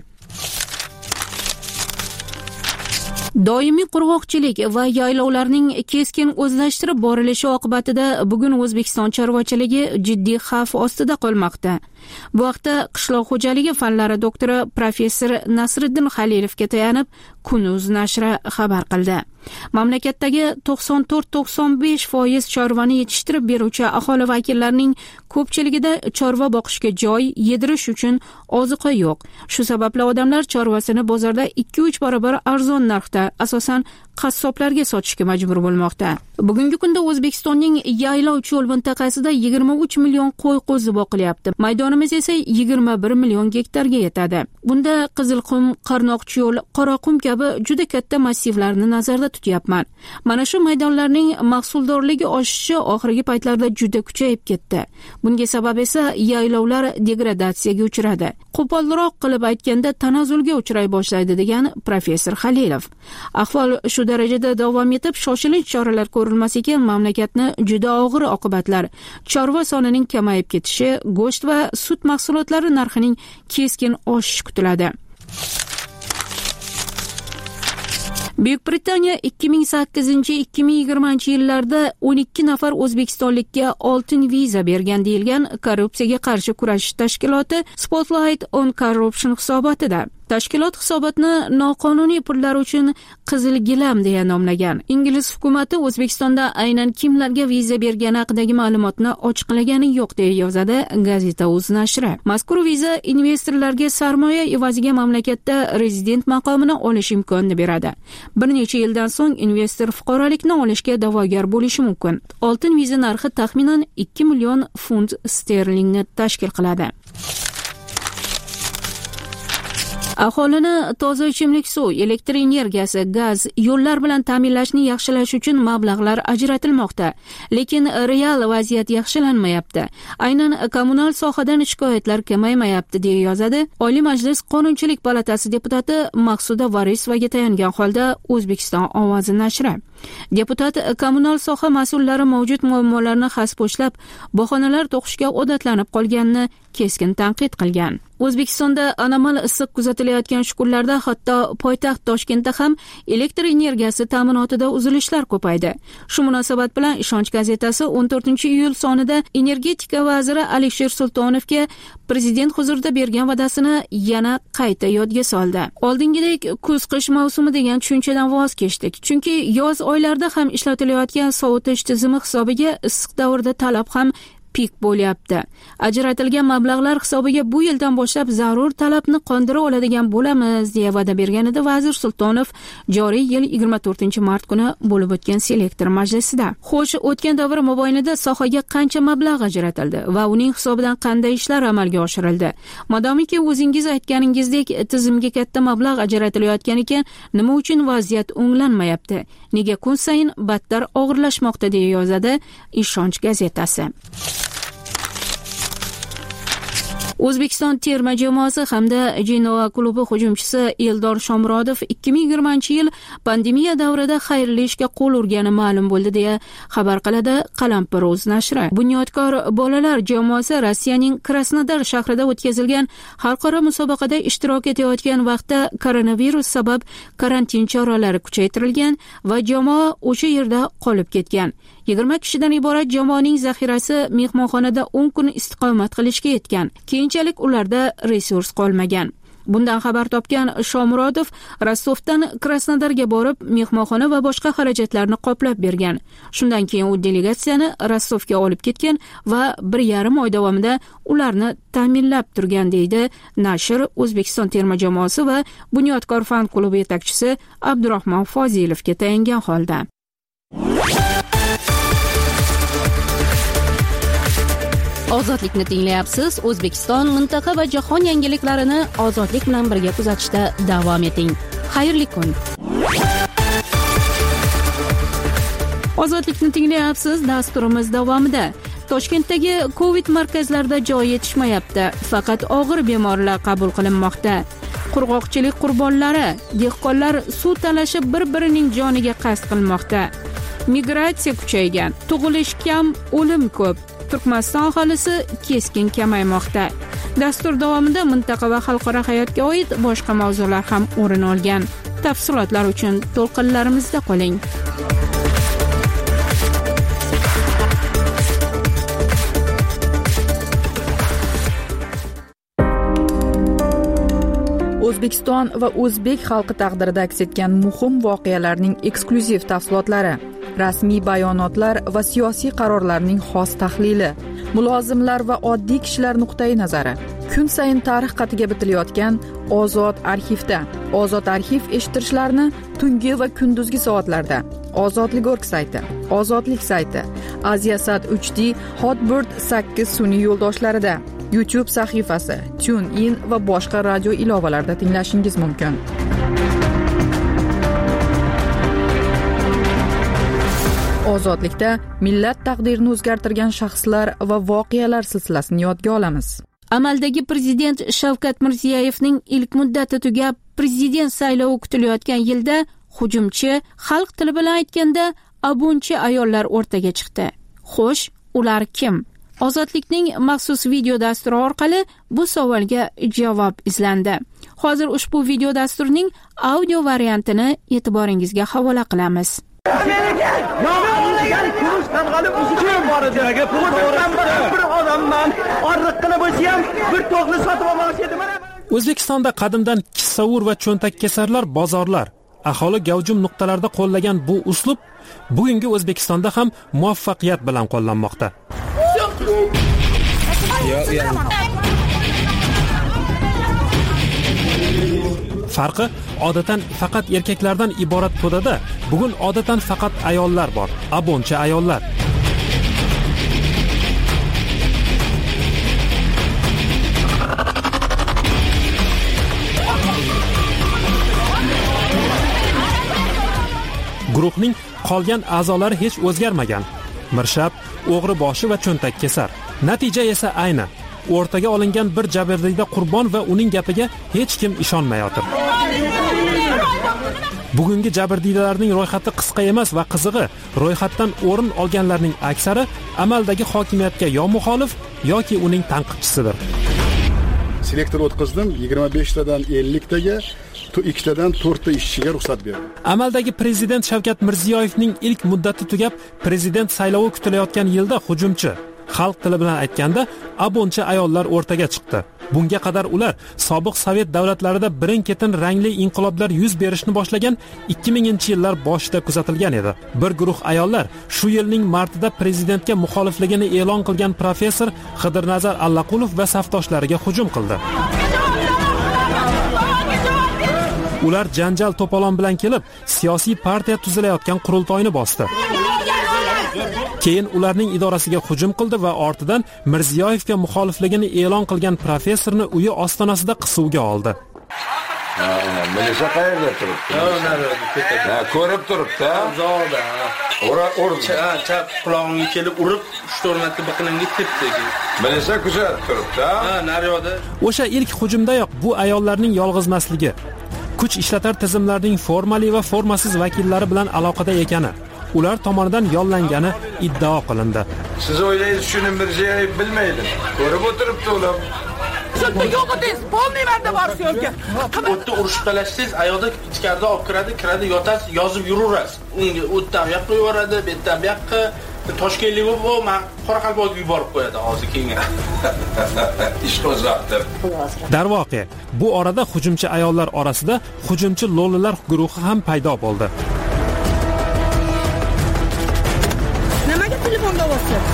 Doimiy qurg'oqchilik va yaylovlarning keskin o'zlashtirib borilishi oqibatida bugun O'zbekiston chorvachiligi jiddiy xavf ostida qolmoqda. Bu haqda qishloq xo'jaligi fanlari doktori professor Nasriddin Xalilovga tayanib Kunuz nashri xabar qildi. Mamlakatdagi to'qson to'rt to'qson besh foiz chorvani yetishtirib beruvchi aholi vakillarining ko'pchiligida chorva boqishga joy, yedirish uchun oziqa yo'q. Shu sababli odamlar chorvasini bozorda ikki uch barobar arzon narxda, asosan qassoblarga sotishga majbur bo'lmoqda. Bugungi kunda O'zbekistonning yaylov cho'l mintaqasida yigirma uch million qo'y qo'zi boqilyapti. Maydonimiz esa yigirma bir million gektarga yetadi. Bunda Qizilqum, Qarnoqcho'l, Qoraqum kabi juda katta massivlarni nazarda tutyapman. Mana shu maydonlarning mahsuldorligi oshishi oxirgi paytlarda juda kuchayib ketdi. Bunga sabab esa yaylovlar degradatsiyaga uchradi. Qo'polroq qilib aytganda tanazzulga uchray boshlaydi degan professor Xalilov. Ahvol shu darajada davom etib, shoshilinch choralar ko'rilmas ekan, mamlakatni juda og'ir oqibatlar, chorva sonining kamayib ketishi, go'sht va sut mahsulotlari narxining keskin oshishi kutiladi. Buyuk Britaniya ikki ming sakkizinchi ikki ming yigirmanchi yillarda o'n ikki nafar o'zbekistonlikka oltin viza bergan deyilgan korrupsiyaga qarshi kurashish tashkiloti Spotlight on Corruption hisobotida. Tashkilot hisobotni noqonuniy pullar uchun qizil gilam deya nomlagan. Ingliz hukumati O'zbekistonda aynan kimlarga viza bergani haqidagi ma'lumotni ochiqlagani yo'q deya yozadi gazeta Uz nashri. Mazkur viza investorlarga sarmoya evaziga mamlakatda rezident maqomini olish imkonini beradi. Bir necha yildan so'ng investor fuqarolikni olishga da'vogar bo'lishi mumkin. Oltin viza narxi taxminan ikki million funt sterlingni tashkil qiladi. Aholini toza ichimlik suv, elektr energiyasi, gaz, yo'llar bilan ta'minlashni yaxshilash uchun mablag'lar ajratilmoqda, lekin real vaziyat yaxshilanmayapti. Aynan kommunal sohadan shikoyatlar kamaymayapti deya yozadi Oliy Majlis Qonunchilik palatasi deputati Maqsuda Varisovaga tayangan holda O'zbekiston ovozi nashri. Deputat kommunal soha mas'ullari mavjud muammolarni xaspo'shlab, bahonalar to'qishga odatlanib qolganini keskin tanqid qilgan. O'zbekistonda anomal issiq kuzatilayotgan shu kunlarda hatto poytaxt Toshkentda ham elektr energiyasi ta'minotida uzilishlar ko'paydi. Shu munosabat bilan Ishonch gazetasi o'n to'rtinchi iyul sonida energetika vaziri Alisher Sultonovga prezident huzurida bergan va'dasini yana qayta yodga soldi. Oldingidek kuz-qish mavsumi degan tushunchadan voz kechdik. Chunki yoz oylarida ham ishlatilayotgan sovutish tizimi hisobiga issiq davrda talab ham pik bo'lyapti. Ajratilgan mablag'lar hisobiga bu yildan boshlab zarur talabni qondira oladigan bo'lamiz deya va'da berganida vazir Sultonov joriy yil yigirma to'rtinchi mart kuni bo'lib o'tgan selektor majlisida. Xo'sh, o'tgan davr mobaynida sohaga qancha mablag' ajratildi va uning hisobidan qanday ishlar amalga oshirildi? Modomiki o'zingiz aytganingizdek tizimga katta mablag' ajratilayotgan ekan, nima uchun vaziyat o'nglanmayapti? Nega kun sayin battar og'irlashmoqda deya yozadi Ishonch gazetasi. O'zbekiston terma jamoasi hamda Genoa klubi hujumchisi Eldor Shomurodov ikki ming yigirmanchi yil pandemiya davrida xayrli ishga qo'l urgani ma'lum bo'ldi deya xabar qiladi Qalampir Uz nashri. Bunyodkor bolalar jamoasi Rossiyaning Krasnodar shahrida o'tkazilgan xalqaro musobaqada ishtirok etayotgan vaqtda koronavirus sabab karantin choralari kuchaytirilgan va jamoa o'sha yerda qolib ketgan. yigirma kishidan iborat jamoaning zaxirasi mehmonxonada o'n kun istiqomat qilishga yetgan. Keyinchalik ularda resurs qolmagan. Bundan xabar topgan Shomurodov Rostovdan Krasnodarga borib, mehmonxona va boshqa xarajatlarni qoplab bergan. Shundan keyin u delegatsiyani Rostovga olib ketgan va bir yarim oy davomida ularni ta'minlab turgan, deydi nashr O'zbekiston terma jamoasi va Bunyodkor fan klubi yetakchisi Abdurahmon Fozilovga tayangan holda. Ozodlikni tinglayapsiz. O'zbekiston, mintaqa va jahon yangiliklarini ozodlik bilan birga kuzatishda davom eting. Xayrli kun. Ozodlikni tinglayapsiz. Dasturimiz davomida Toshkentdagi Covid markazlarida joy yetishmayapti. Faqat og'ir bemorlar qabul qilinmoqda. Qurg'oqchilik qurbonlari, dehqonlar suv talashib bir-birining joniga qasd qilmoqda. Migratsiya kuchaygan, tug'ilish kam, o'lim ko'p. Turkmaniston aholisi keskin kamaymoqda. Dastur davomida mintaqa va xalqaro hayotga oid boshqa mavzular ham o'rin olgan. Tafsilotlar uchun to'lqinlarimizda qoling. O'zbekiston va o'zbek xalqi taqdirida aks etgan muhim voqealarning eksklyuziv tafsilotlari, rasmiy bayonotlar va siyosiy qarorlarning xos tahlili, mulozimlar va oddiy kishilar nuqtai nazari. Kun sayin tarix qatiga bitilayotgan Ozod arxivda. Ozod arxiv eshittirishlarni tungi va kunduzgi soatlarda. Ozodlik org sayti, Ozodlik sayti, Aziasat uch D, Hotbird sakkiz sun'iy yo'ldoshlarida, YouTube sahifasi, TuneIn va boshqa radio ilovalarida tinglashingiz mumkin. Ozodlikda millat taqdirini o'zgartirgan shaxslar va voqealar silsilasini yodga olamiz. Amaldagi prezident Shavkat Mirziyoyevning ilk muddati tugab, prezident saylovi kutilayotgan yilda hujumchi, xalq tili bilan aytganda abunchi ayollar o'rtaga chiqdi. Xo'sh, ular kim? Ozodlikning maxsus video dasturi orqali bu savolga javob izlandi. Hozir ushbu video dasturning audio variantini e'tiboringizga havola qilamiz. O'zbekistonda qadimdan kissavur va cho'ntakkesarlar bozorlar, aholi gavjum nuqtalarda qo'llagan bu uslub bugungi O'zbekistonda ham muvaffaqiyat bilan qo'llanmoqda. Farqi odatan faqat erkaklardan iborat to'dada bugun odatan faqat ayollar bor, abonchi ayollar. Guruhning qolgan a'zolari hech o'zgarmagan. Mirshab, o'g'ri boshi va cho'ntak kesar. Natija esa ayni. O'rtaga olingan bir jabrdiyda qurbon va uning gapiga hech kim ishonmayotir. Bugungi jabrdiydalarning ro'yxati qisqa emas va qizig'i, ro'yxatdan o'rin olganlarning aksari amaldagi hokimiyatga yo muxolif yoki uning tanqidchisidir. Selektor o'tkazdim, yigirma besh tadan ellik taga, ikki tadan to'rt ta ishchiga ruxsat berdim. Amaldagi prezident Shavkat Mirziyoyevning ilk muddati tugab, prezident saylovi kutilayotgan yilda hujumchi, xalq tili bilan aytganda abonchi ayollar o'rtaga chiqdi. Bunga qadar ular sobiq Sovet davlatlarida birin-ketin rangli inqiloblar yuz berishni boshlagan ikki minginchi yillar boshida kuzatilgan edi. Bir guruh ayollar shu yilning martida prezidentga muxolifligini e'lon qilgan professor Xidirnazar Allaqulov va safdoshlariga hujum qildi. Ular janjal to'polon bilan kelib, siyosiy partiya tuzilayotgan qurultoyni bosdi. Keyin ularning idorasiga hujum qildi va ortidan Mirziyoyevga muxolifligini e'lon qilgan professorni uyi ostonasida qisuvga oldi. Ha, Melisa qayerda turibdi? Ha, ko'rib turibdi. Zoda. Ora, ora. Chap qulog'imga kelib urib, uch to'rt marta biqinimga tepdi. Melisa kuzatib turibdi. Ha, naryoda. O'sha ilk hujumdayoq bu ayollarning yolg'izmasligi, kuch ishlatar tizimlarning formali va formasiz vakillari bilan aloqada ekani, ular tomonidan yollangani iddao qilindi. Siz o'ylaysiz shuni Mirziyoyev bilmaydi. Ko'rib o'tiribdi ular. Sotda yo'qotingiz, polniy manda bor syomka. O'tda urushib talashsiz, ayolda ichkarida olib kiradi, kiradi, yotasiz, yozib yuraverasiz. Unga o'tdan bu yoqqa yuboradi, betdan bu yoqqa, Toshkentlik bu men Qoraqalpog'ga yuborib qo'yadi hozir keyin. Ish qo'zg'atdi. Darvoqe, bu orada hujumchi ayollar orasida hujumchi lo'lilar guruhi ham paydo bo'ldi. Nimaga telefonda o'tyapsiz?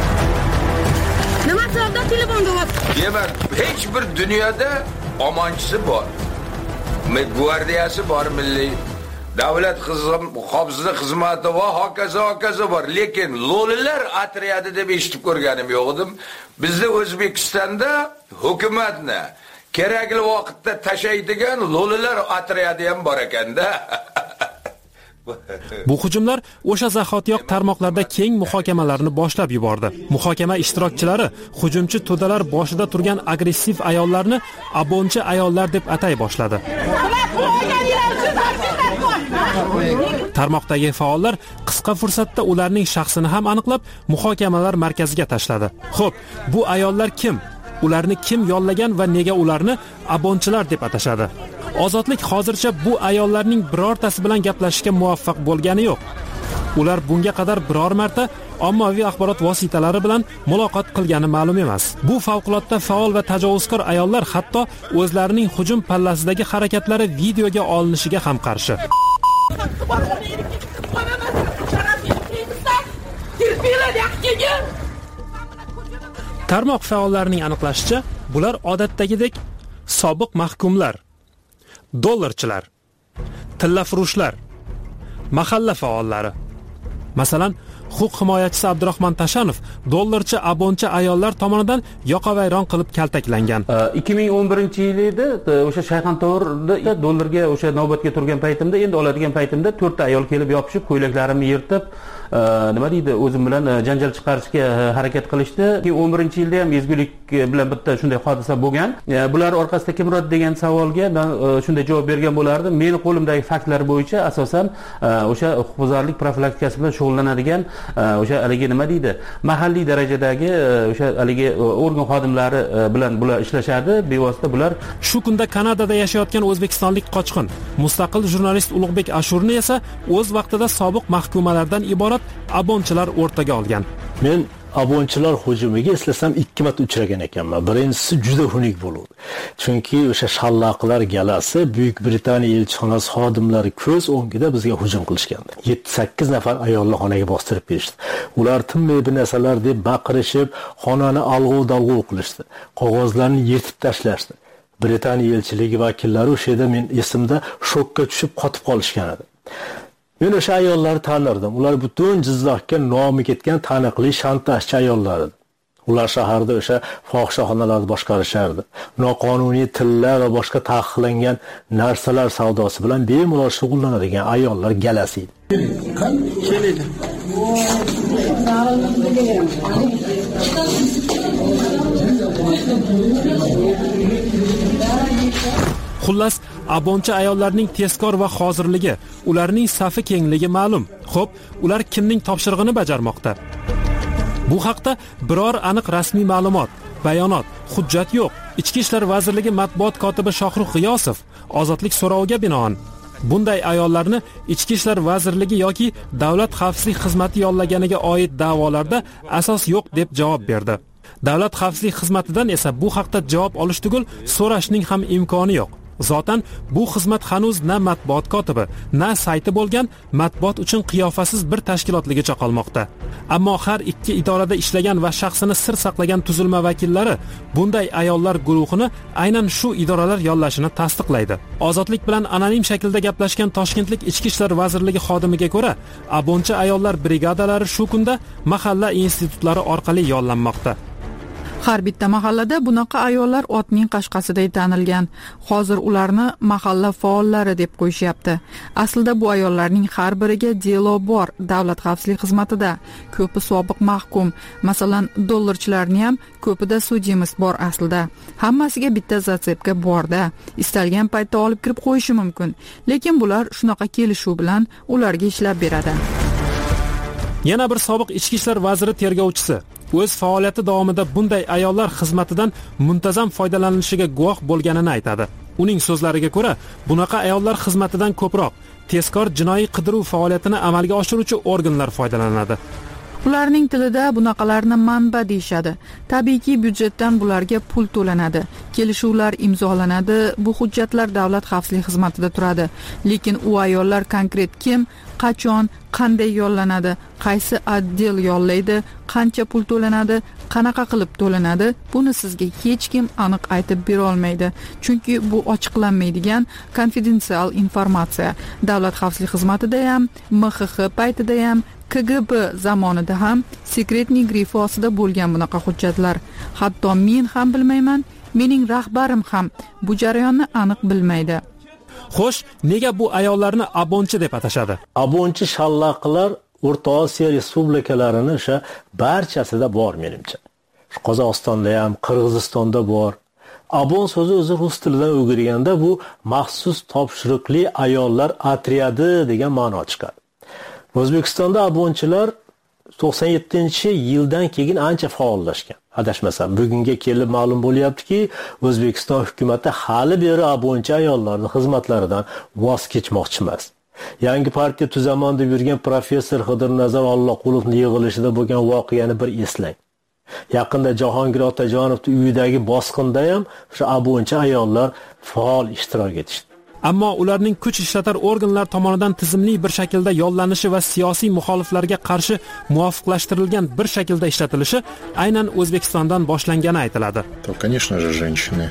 Nima sababdan telefonda o'tyapsiz? Demak, hech bir dunyoda omonchisi bor. Gvardiyasi bor, milliy davlat xavfsizlik xizmati va hokazo hokazo bor. Lekin lo'lilar otryadi deb eshitib ko'rganim yo'q edim. Bizda O'zbekistonda hukumatni kerakli vaqtda tashaydigan lo'lilar otryadi ham bor ekanda. Bu hujumlar o'sha zahotiyoq tarmoqlarda keng muhokamalarni boshlab yubordi. Muhokama ishtirokchilari hujumchi to'dalar boshida turgan agressiv ayollarni abonchi ayollar deb atay boshladi. Tarmoqdagi faollar qisqa fursatda ularning shaxsini ham aniqlab, muhokamalar markaziga tashladi. Xo'p, bu ayollar kim? Ularni kim yollagan va nega ularni abonchilar deb atashadi? Ozodlik hozircha bu ayollarning birortasi bilan gaplashishga muvaffaq bo'lgani yo'q. Ular bunga qadar biror marta ommaviy axborot vositalari bilan muloqot qilgani ma'lum emas. Bu favqulodda faol va tajovuzkor ayollar hatto o'zlarining hujum pallasidagi harakatlari videoga olinishiga ham qarshi. Tarmoq faollarining aniqlashicha, bular odatdagidek sobiq mahkumlar, dollarchilar, tillafurushlar, mahalla faollari. Masalan, huquq himoyachisi Abdurahmon Tashanov dollarchi abonchi ayollar tomonidan yoqavayron qilib kaltaklangan. ikki ming o'n birinchi yil edi, o'sha Shayxontohurda dollarga o'sha navbatga turgan paytimda, endi oladigan paytimda to'rtta ayol kelib yopishib, ko'ylaklarimni yirtib, nima deydi, o'zim bilan janjal chiqarishga harakat qilishdi. ikki ming o'n birinchi yilda ham ezgulik bilan bitta shunday hodisa bo'lgan. Bular orqasida kim uradi degan savolga men shunday javob bergan bo'lardim. Meni qo'limdagi faktlar bo'yicha asosan o'sha huquqbuzarlik profilaktikasi bilan shug'ullanadigan o'sha haligi nima deydi, mahalliy darajadagi o'sha haligi organ xodimlari bilan bular ishlashadi. Bevosita bular. Shu kunda Kanadada yashayotgan o'zbekistonlik qochqin, mustaqil jurnalist Ulug'bek Ashurni esa o'z vaqtida sobiq mahkumalardan iborat abonchilar o'rtaga olgan. Men abonchilar hujumiga eslasam ikki marta uchragan ekanman. Birinchisi juda xunuk bo'ldi. Chunki o'sha shallaqlar galasi Buyuk Britaniya elchixonasi xodimlari ko'z o'ngida bizga hujum qilishgandi. yetti sakkiz nafar ayolni xonaga bostirib kelishdi. Ular tinmay bir narsalar deb baqirishib, xonani alg'ov-dalg'ov qilishdi. Qog'ozlarni yirtib tashlashdi. Britaniya elchiligi vakillari o'sha yerda men esimda shokka tushib qotib qolishgan edi. Men o'sha ayollarni tanirdim. Ular butun Jizzaxga nomi ketgan taniqli shantajchi ayollar edi. Ular shaharda o'sha fohishaxonalarni boshqarishardi. Noqonuniy tillar va boshqa taqiqlangan narsalar savdosi bilan bemalol shug'ullanadigan ayollar galasi edi. Keladi. Xullas, abonchi ayollarning tezkor va hozirligi, ularning safi kengligi ma'lum. Xo'p, ular kimning topshirig'ini bajarmoqda? Bu haqda biror aniq rasmiy ma'lumot, bayonot, hujjat yo'q. Ichki ishlar vazirligi matbuot kotibi Shohruh G'iyosov ozodlik so'roviga binoan bunday ayollarni Ichki ishlar vazirligi yoki davlat xavfsizlik xizmati yollaganiga oid da'volarda asos yo'q deb javob berdi. Davlat xavfsizlik xizmatidan esa bu haqda javob olish tugul so'rashning ham imkoni yo'q. Zotan bu xizmat hanuz na matbuot kotibi, na sayti bo'lgan matbuot uchun qiyofasiz bir tashkilotligicha qolmoqda. Ammo har ikki idorada ishlagan va shaxsini sir saqlagan tuzilma vakillari bunday ayollar guruhini aynan shu idoralar yollashini tasdiqlaydi. Ozodlik bilan anonim shaklda gaplashgan Toshkentlik Ichki ishlar vazirligi xodimiga ko'ra, abonchi ayollar brigadalari shu kunda mahalla institutlari orqali yollanmoqda. Har bitta mahallada bunaqa ayollar otning qashqasiday tanilgan. Hozir ularni mahalla faollari deb qo'yishyapti. Aslida bu ayollarning har biriga delo bor davlat xavfsizlik xizmatida. Ko'pi sobiq mahkum, masalan, dollarchilarning ham ko'pida sudyimiz bor aslida. Hammasiga bitta zatsepka borda. Istalgan paytda olib kirib qo'yishi mumkin. Lekin bular shunaqa kelishuv bilan ularga ishlab beradi. Yana bir sobiq ichki ishlar vaziri tergovchisi o'z faoliyati davomida bunday ayollar xizmatidan muntazam foydalanilishiga guvoh bo'lganini aytadi. Uning so'zlariga ko'ra, bunaqa ayollar xizmatidan ko'proq tezkor jinoiy qidiruv faoliyatini amalga oshiruvchi organlar foydalanadi. Ularning tilida bunaqalarni manba deyshadi. Tabiiyki byudjetdan bularga pul to'lanadi. Kelishuvlar imzolanadi. Bu hujjatlar davlat xavfsizlik xizmatida turadi. Lekin u ayollar konkret kim, qachon, qanday yollanadi, qaysi otdel yollaydi, qancha pul to'lanadi, qanaqa qilib to'lanadi, buni sizga hech kim aniq aytib bera olmaydi. Chunki bu ochiqlanmaydigan konfidensial informatsiya. Davlat xavfsizlik xizmatida ham, M X X paytida ham, K G B zamonida ham sekretniy grifi ostida bo'lgan bunaqa hujjatlar. Hatto men ham bilmayman, mening rahbarim ham bu jarayonni aniq bilmaydi. Xo'sh, nega bu ayollarni abonchi deb atashadi? Abonchi shallaqlar O'rta Osiyo respublikalarini o'sha barchasida bor menimcha. Qozog'istonda ham, Qirg'izistonda bor. Abon so'zi o'zi rus tilidan o'girganda bu maxsus topshiriqli ayollar otryadi degan ma'no chiqadi. O'zbekistonda abonchilar to'qson yettinchi yildan keyin ancha faollashgan. Adashmasam, bugunga kelib ma'lum bo'lyaptiki, O'zbekiston hukumatı hali beri abonchi ayollarning xizmatlaridan voz kechmoqchi emas. Yangi partiya tuzaman deb yurgan professor Xidirnazar Alloqulovning yig'ilishida bo'lgan voqeani bir eslang. Yaqinda Jahongir Otajonovning uyidagi bosqinda ham o'sha abonchi ayollar faol ishtirok etishdi. Ammo ularning kuch ishlatar organlar tomonidan tizimli bir shaklda yollanishi va siyosiy muxoliflarga qarshi muvofiqlashtirilgan bir shaklda ishlatilishi aynan O'zbekistondan boshlangani aytiladi. То, конечно же, женщины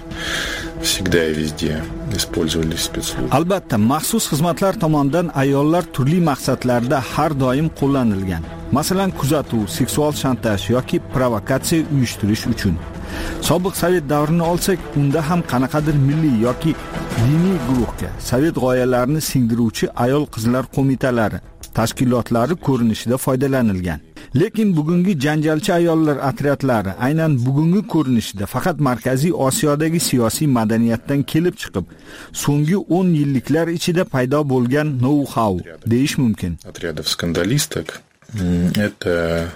всегда и везде использовали спецслужбы. Albatta, maxsus xizmatlar tomonidan ayollar turli maqsadlarda har doim qo'llanilgan. Masalan, kuzatuv, seksual shantaj yoki provokatsiya uyushtirish uchun. Sobiq Sovet davrini olsak, unda ham qanaqadir milliy yoki diniy guruhga Sovet g'oyalarini singdiruvchi ayol-qizlar qo'mitalari, tashkilotlari ko'rinishida foydalanilgan. Lekin bugungi janjalchi ayollar otryadlari aynan bugungi ko'rinishida faqat Markaziy Osiyodagi siyosiy madaniyatdan kelib chiqib, so'nggi o'n yilliklar ichida paydo bo'lgan know-how deyish mumkin. Отрядов скандалисток это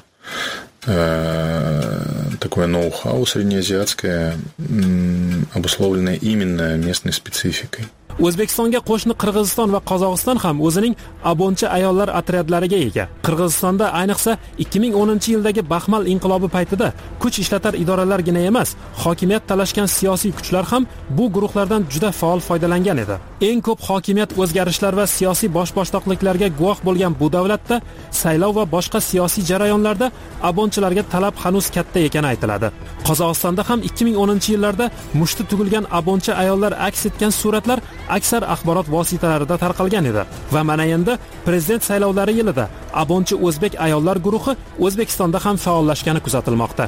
такое ноу-хау среднеазиатское, обусловленное именно местной спецификой. O'zbekistonga qo'shni Qirg'iziston va Qozog'iston ham o'zining abonchi ayollar otryadlariga ega. Qirg'izistonda ayniqsa ikki ming o'ninchi yildagi Baxmal inqilobi paytida kuch ishlatar idoralargina emas, hokimiyat talashgan siyosiy kuchlar ham bu guruhlardan juda faol foydalangan edi. Eng ko'p hokimiyat o'zgarishlar va siyosiy boshboshdoqliklarga guvoh bo'lgan bu davlatda saylov va boshqa siyosiy jarayonlarda abonchilarga talab hanuz katta ekani aytiladi. Qozog'istonda ham ikki ming o'ninchi yillarda mushti tugilgan abonchi ayollar aks etgan suratlar aksar axborot vositalarida tarqalgan edi va mana endi prezident saylovlari yilida abonchi o'zbek ayollar guruhi O'zbekistonda ham faollashgani kuzatilmoqda.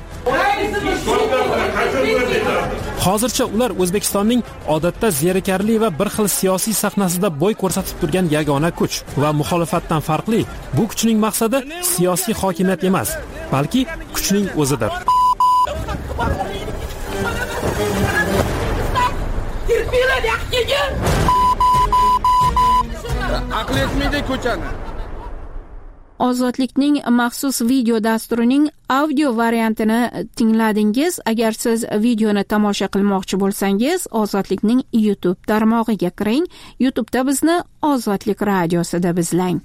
Hozircha ular O'zbekistonning odatda zerikarli va bir xil siyosiy sahnasida bo'y ko'rsatib turgan yagona kuch va muxolifatdan farqli bu kuchning maqsadi siyosiy hokimiyat emas, balki kuchning o'zidir. Aql etmaydi ko'chani. Ozodlikning maxsus video dasturining audio variantini tingladingiz. Agar siz videoni tomosha qilmoqchi bo'lsangiz, Ozodlikning YouTube tarmog'iga kiring. YouTube'da bizni Ozodlik radiosida izlang.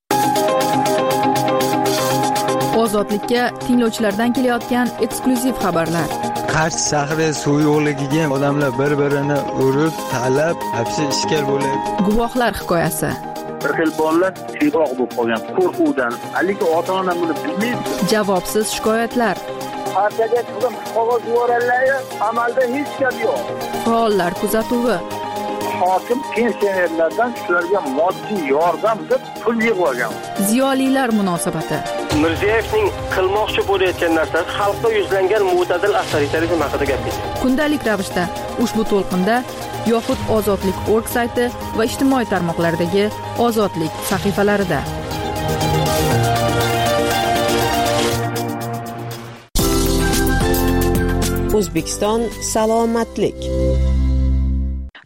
Ozodlikka tinglovchilardan kelayotgan eksklyuziv xabarlar. Qarshi shahri suv yo'qligiga odamlar bir-birini urib, talab, hapsi ishkal bo'ladi. Guvohlar hikoyasi. Bir xil bolalar siyroq bo'lib qolgan qo'rquvdan, lekin ota-ona buni bilmaydi. Javobsiz shikoyatlar. Partiyaga chiqib qog'oz yuboradilar, amalda hech gap yo'q. Faollar kuzatuvi. Hokim pensionerlardan shularga moddiy yordam deb pul yig'ib olgan. Ziyolilar munosabati. Mirziyoyevning qilmoqchi bo'layotgan narsasi xalqqa yuzlangan mo'tadil avtoritarizm haqida gapirdi. Kundalik ravishda ushbu to'lqinda yoxud Ozodlik nokta org sayti va ijtimoiy tarmoqlardagi Ozodlik sahifalarida. O'zbekiston salomatlik.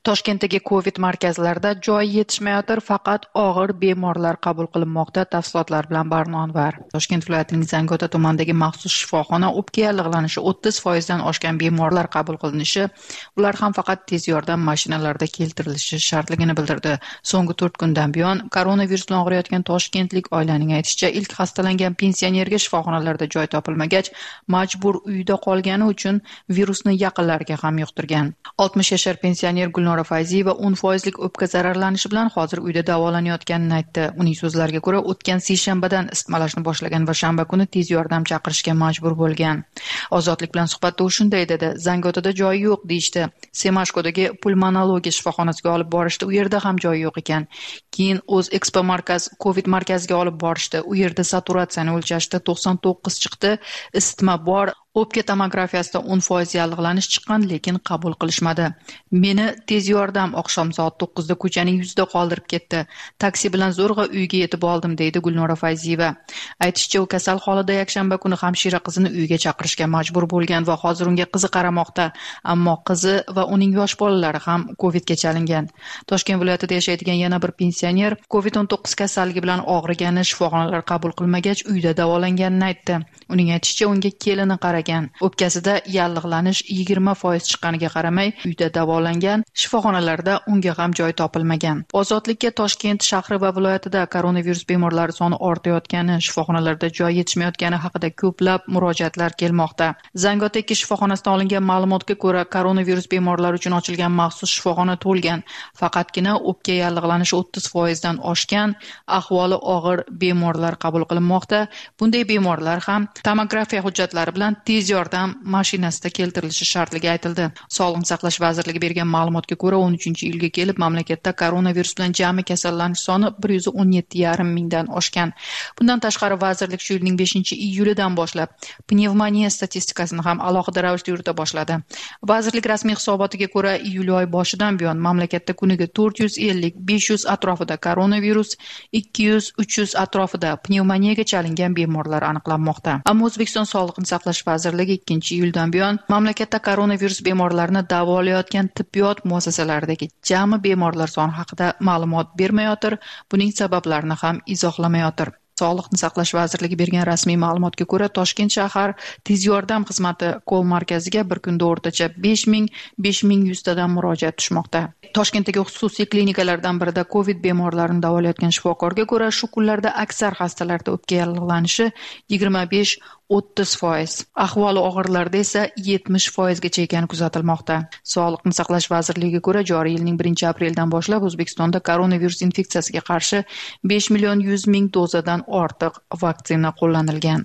Toshkentdagi Covid markazlarida joy yetishmayotir, faqat og'ir bemorlar qabul qilinmoqda. Tafsilotlar bilan Barno Anvar. Toshkent viloyatining Zangiota tumanidagi maxsus shifoxona o'pka yallig'lanishi o'ttiz foizdan oshgan bemorlar qabul qilinishi, ular ham faqat tez yordam mashinalarida keltirilishi shartligini bildirdi. So'nggi to'rt kundan buyon koronavirus bilan og'riyotgan toshkentlik oilaning aytishicha, ilk xastalangan pensionerga shifoxonalarda joy topilmagach, majbur uyda qolgani uchun virusni yaqinlariga ham yuqtirgan. oltmish yashar pensioner Gulnora Fayziyeva o'n foizlik o'pka zararlanishi bilan hozir uyda davolanayotganini aytdi. Uning so'zlariga ko'ra, o'tgan seshanbadan isitmalashni boshlagan va shanba kuni tez yordam chaqirishga majbur bo'lgan. Ozodlik bilan suhbatda u shunday dedi: Zangiotada joy yo'q deyishdi. Semashkodagi pulmonologiya shifoxonasiga olib borishdi, u yerda ham joy yo'q ekan. Keyin o'z Expo markaz Covid markaziga olib borishdi. U yerda saturatsiyani o'lchashdi, to'qson to'qqiz chiqdi, isitma bor. O'pka tomografiyasida o'n foiz yallig'lanish chiqqan, lekin qabul qilishmadi. Meni tez yordam oqshom soat to'qqizda ko'chaning yuzida qoldirib ketdi. Taksi bilan zo'rg'a uyga yetib oldim, deydi Gulnora Fayziyeva. Aytishicha, u kasal holida yakshanba kuni hamshira qizini uyga chaqirishga majbur bo'lgan va hozir unga qizi qaramoqda. Ammo qizi va uning yosh bolalari ham Covidga chalingan. Toshkent viloyatida yashaydigan yana bir pensioner Covid o'n to'qqiz kasalligi bilan og'rigani, shifoxonalar qabul qilmagach uyda davolanganini aytdi. Uning aytishicha, unga kelini qaragan. O'pkasida yallig'lanish yigirma foiz chiqqaniga qaramay uyda davolangan, shifoxonalarda unga ham joy topilmagan. Ozodlikka Toshkent shahri va viloyatida koronavirus bemorlari soni ortayotgani, shifoxonalarda joy yetishmayotgani haqida ko'plab murojaatlar kelmoqda. Zangiota ikki shifoxonasidan olingan ma'lumotga ko'ra, koronavirus bemorlari uchun ochilgan maxsus shifoxona to'lgan. Faqatgina o'pka yallig'lanishi o'ttiz foizdan oshgan, ahvoli og'ir bemorlar qabul qilinmoqda. Bunday bemorlar ham tomografiya hujjatlari bilan tez yordam mashinasida keltirilishi shartligi aytildi. Sog'liqni saqlash vazirligi bergan ma'lumotga ko'ra, o'n uchinchi iyulga kelib mamlakatda koronavirus bilan jami kasallanish soni bir yuz o'n yetti yarim mingdan oshgan. Bundan tashqari vazirlik shu yilning beshinchi iyulidan boshlab pnevmoniya statistikasini ham alohida ravishda yurita boshladi. Vazirlik rasmiy hisobotiga ko'ra, iyul oy boshidan buyon mamlakatda kuniga to'rt yuz ellik besh yuz atrofida koronavirus, ikki yuz uch yuz atrofida pnevmoniyaga chalingan bemorlar aniqlanmoqda. Ammo O'zbekiston Sog'liqni saqlash vazirligi ikkinchi iyuldan buyon mamlakatda koronavirus bemorlarini davolayotgan tibbiyot muassasalaridagi jami bemorlar soni haqida ma'lumot bermayotir, buning sabablarini ham izohlamayotir. Sog'liqni saqlash vazirligi bergan rasmiy ma'lumotga ko'ra, Toshkent shahar tez yordam xizmati kol markaziga bir kunda o'rtacha besh ming besh ming yuz tadan murojaat tushmoqda. Toshkentdagi xususiy klinikalardan birida Covid bemorlarini davolayotgan shifokorga ko'ra, shu kunlarda aksar xastalarda o'pka yallig'lanishi yigirma besh o'ttiz foiz, ahvoli og'irlarda esa yetmish foizgacha ekani kuzatilmoqda. Sog'liqni saqlash vazirligiga ko'ra, joriy yilning birinchi apreldan boshlab O'zbekistonda koronavirus infeksiyasiga qarshi besh million yuz ming dozadan ortiq vaksina qo'llanilgan.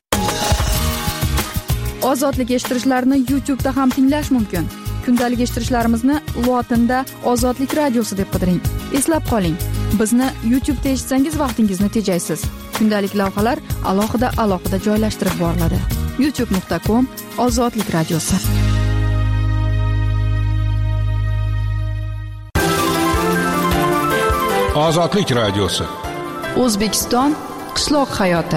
Ozodlik eshittirishlarini YouTube'da ham tinglash mumkin. Kundalik eshittirishlarimizni lotinda Ozodlik radiosi deb qidiring. Eslab qoling, bizni YouTube'da eshitsangiz vaqtingizni tejaysiz. Kundalik lavhalar alohida alohida joylashtirib boriladi. youtube nuqta com Ozodlik radiosi. Ozodlik radiosi. O'zbekiston qishloq hayoti.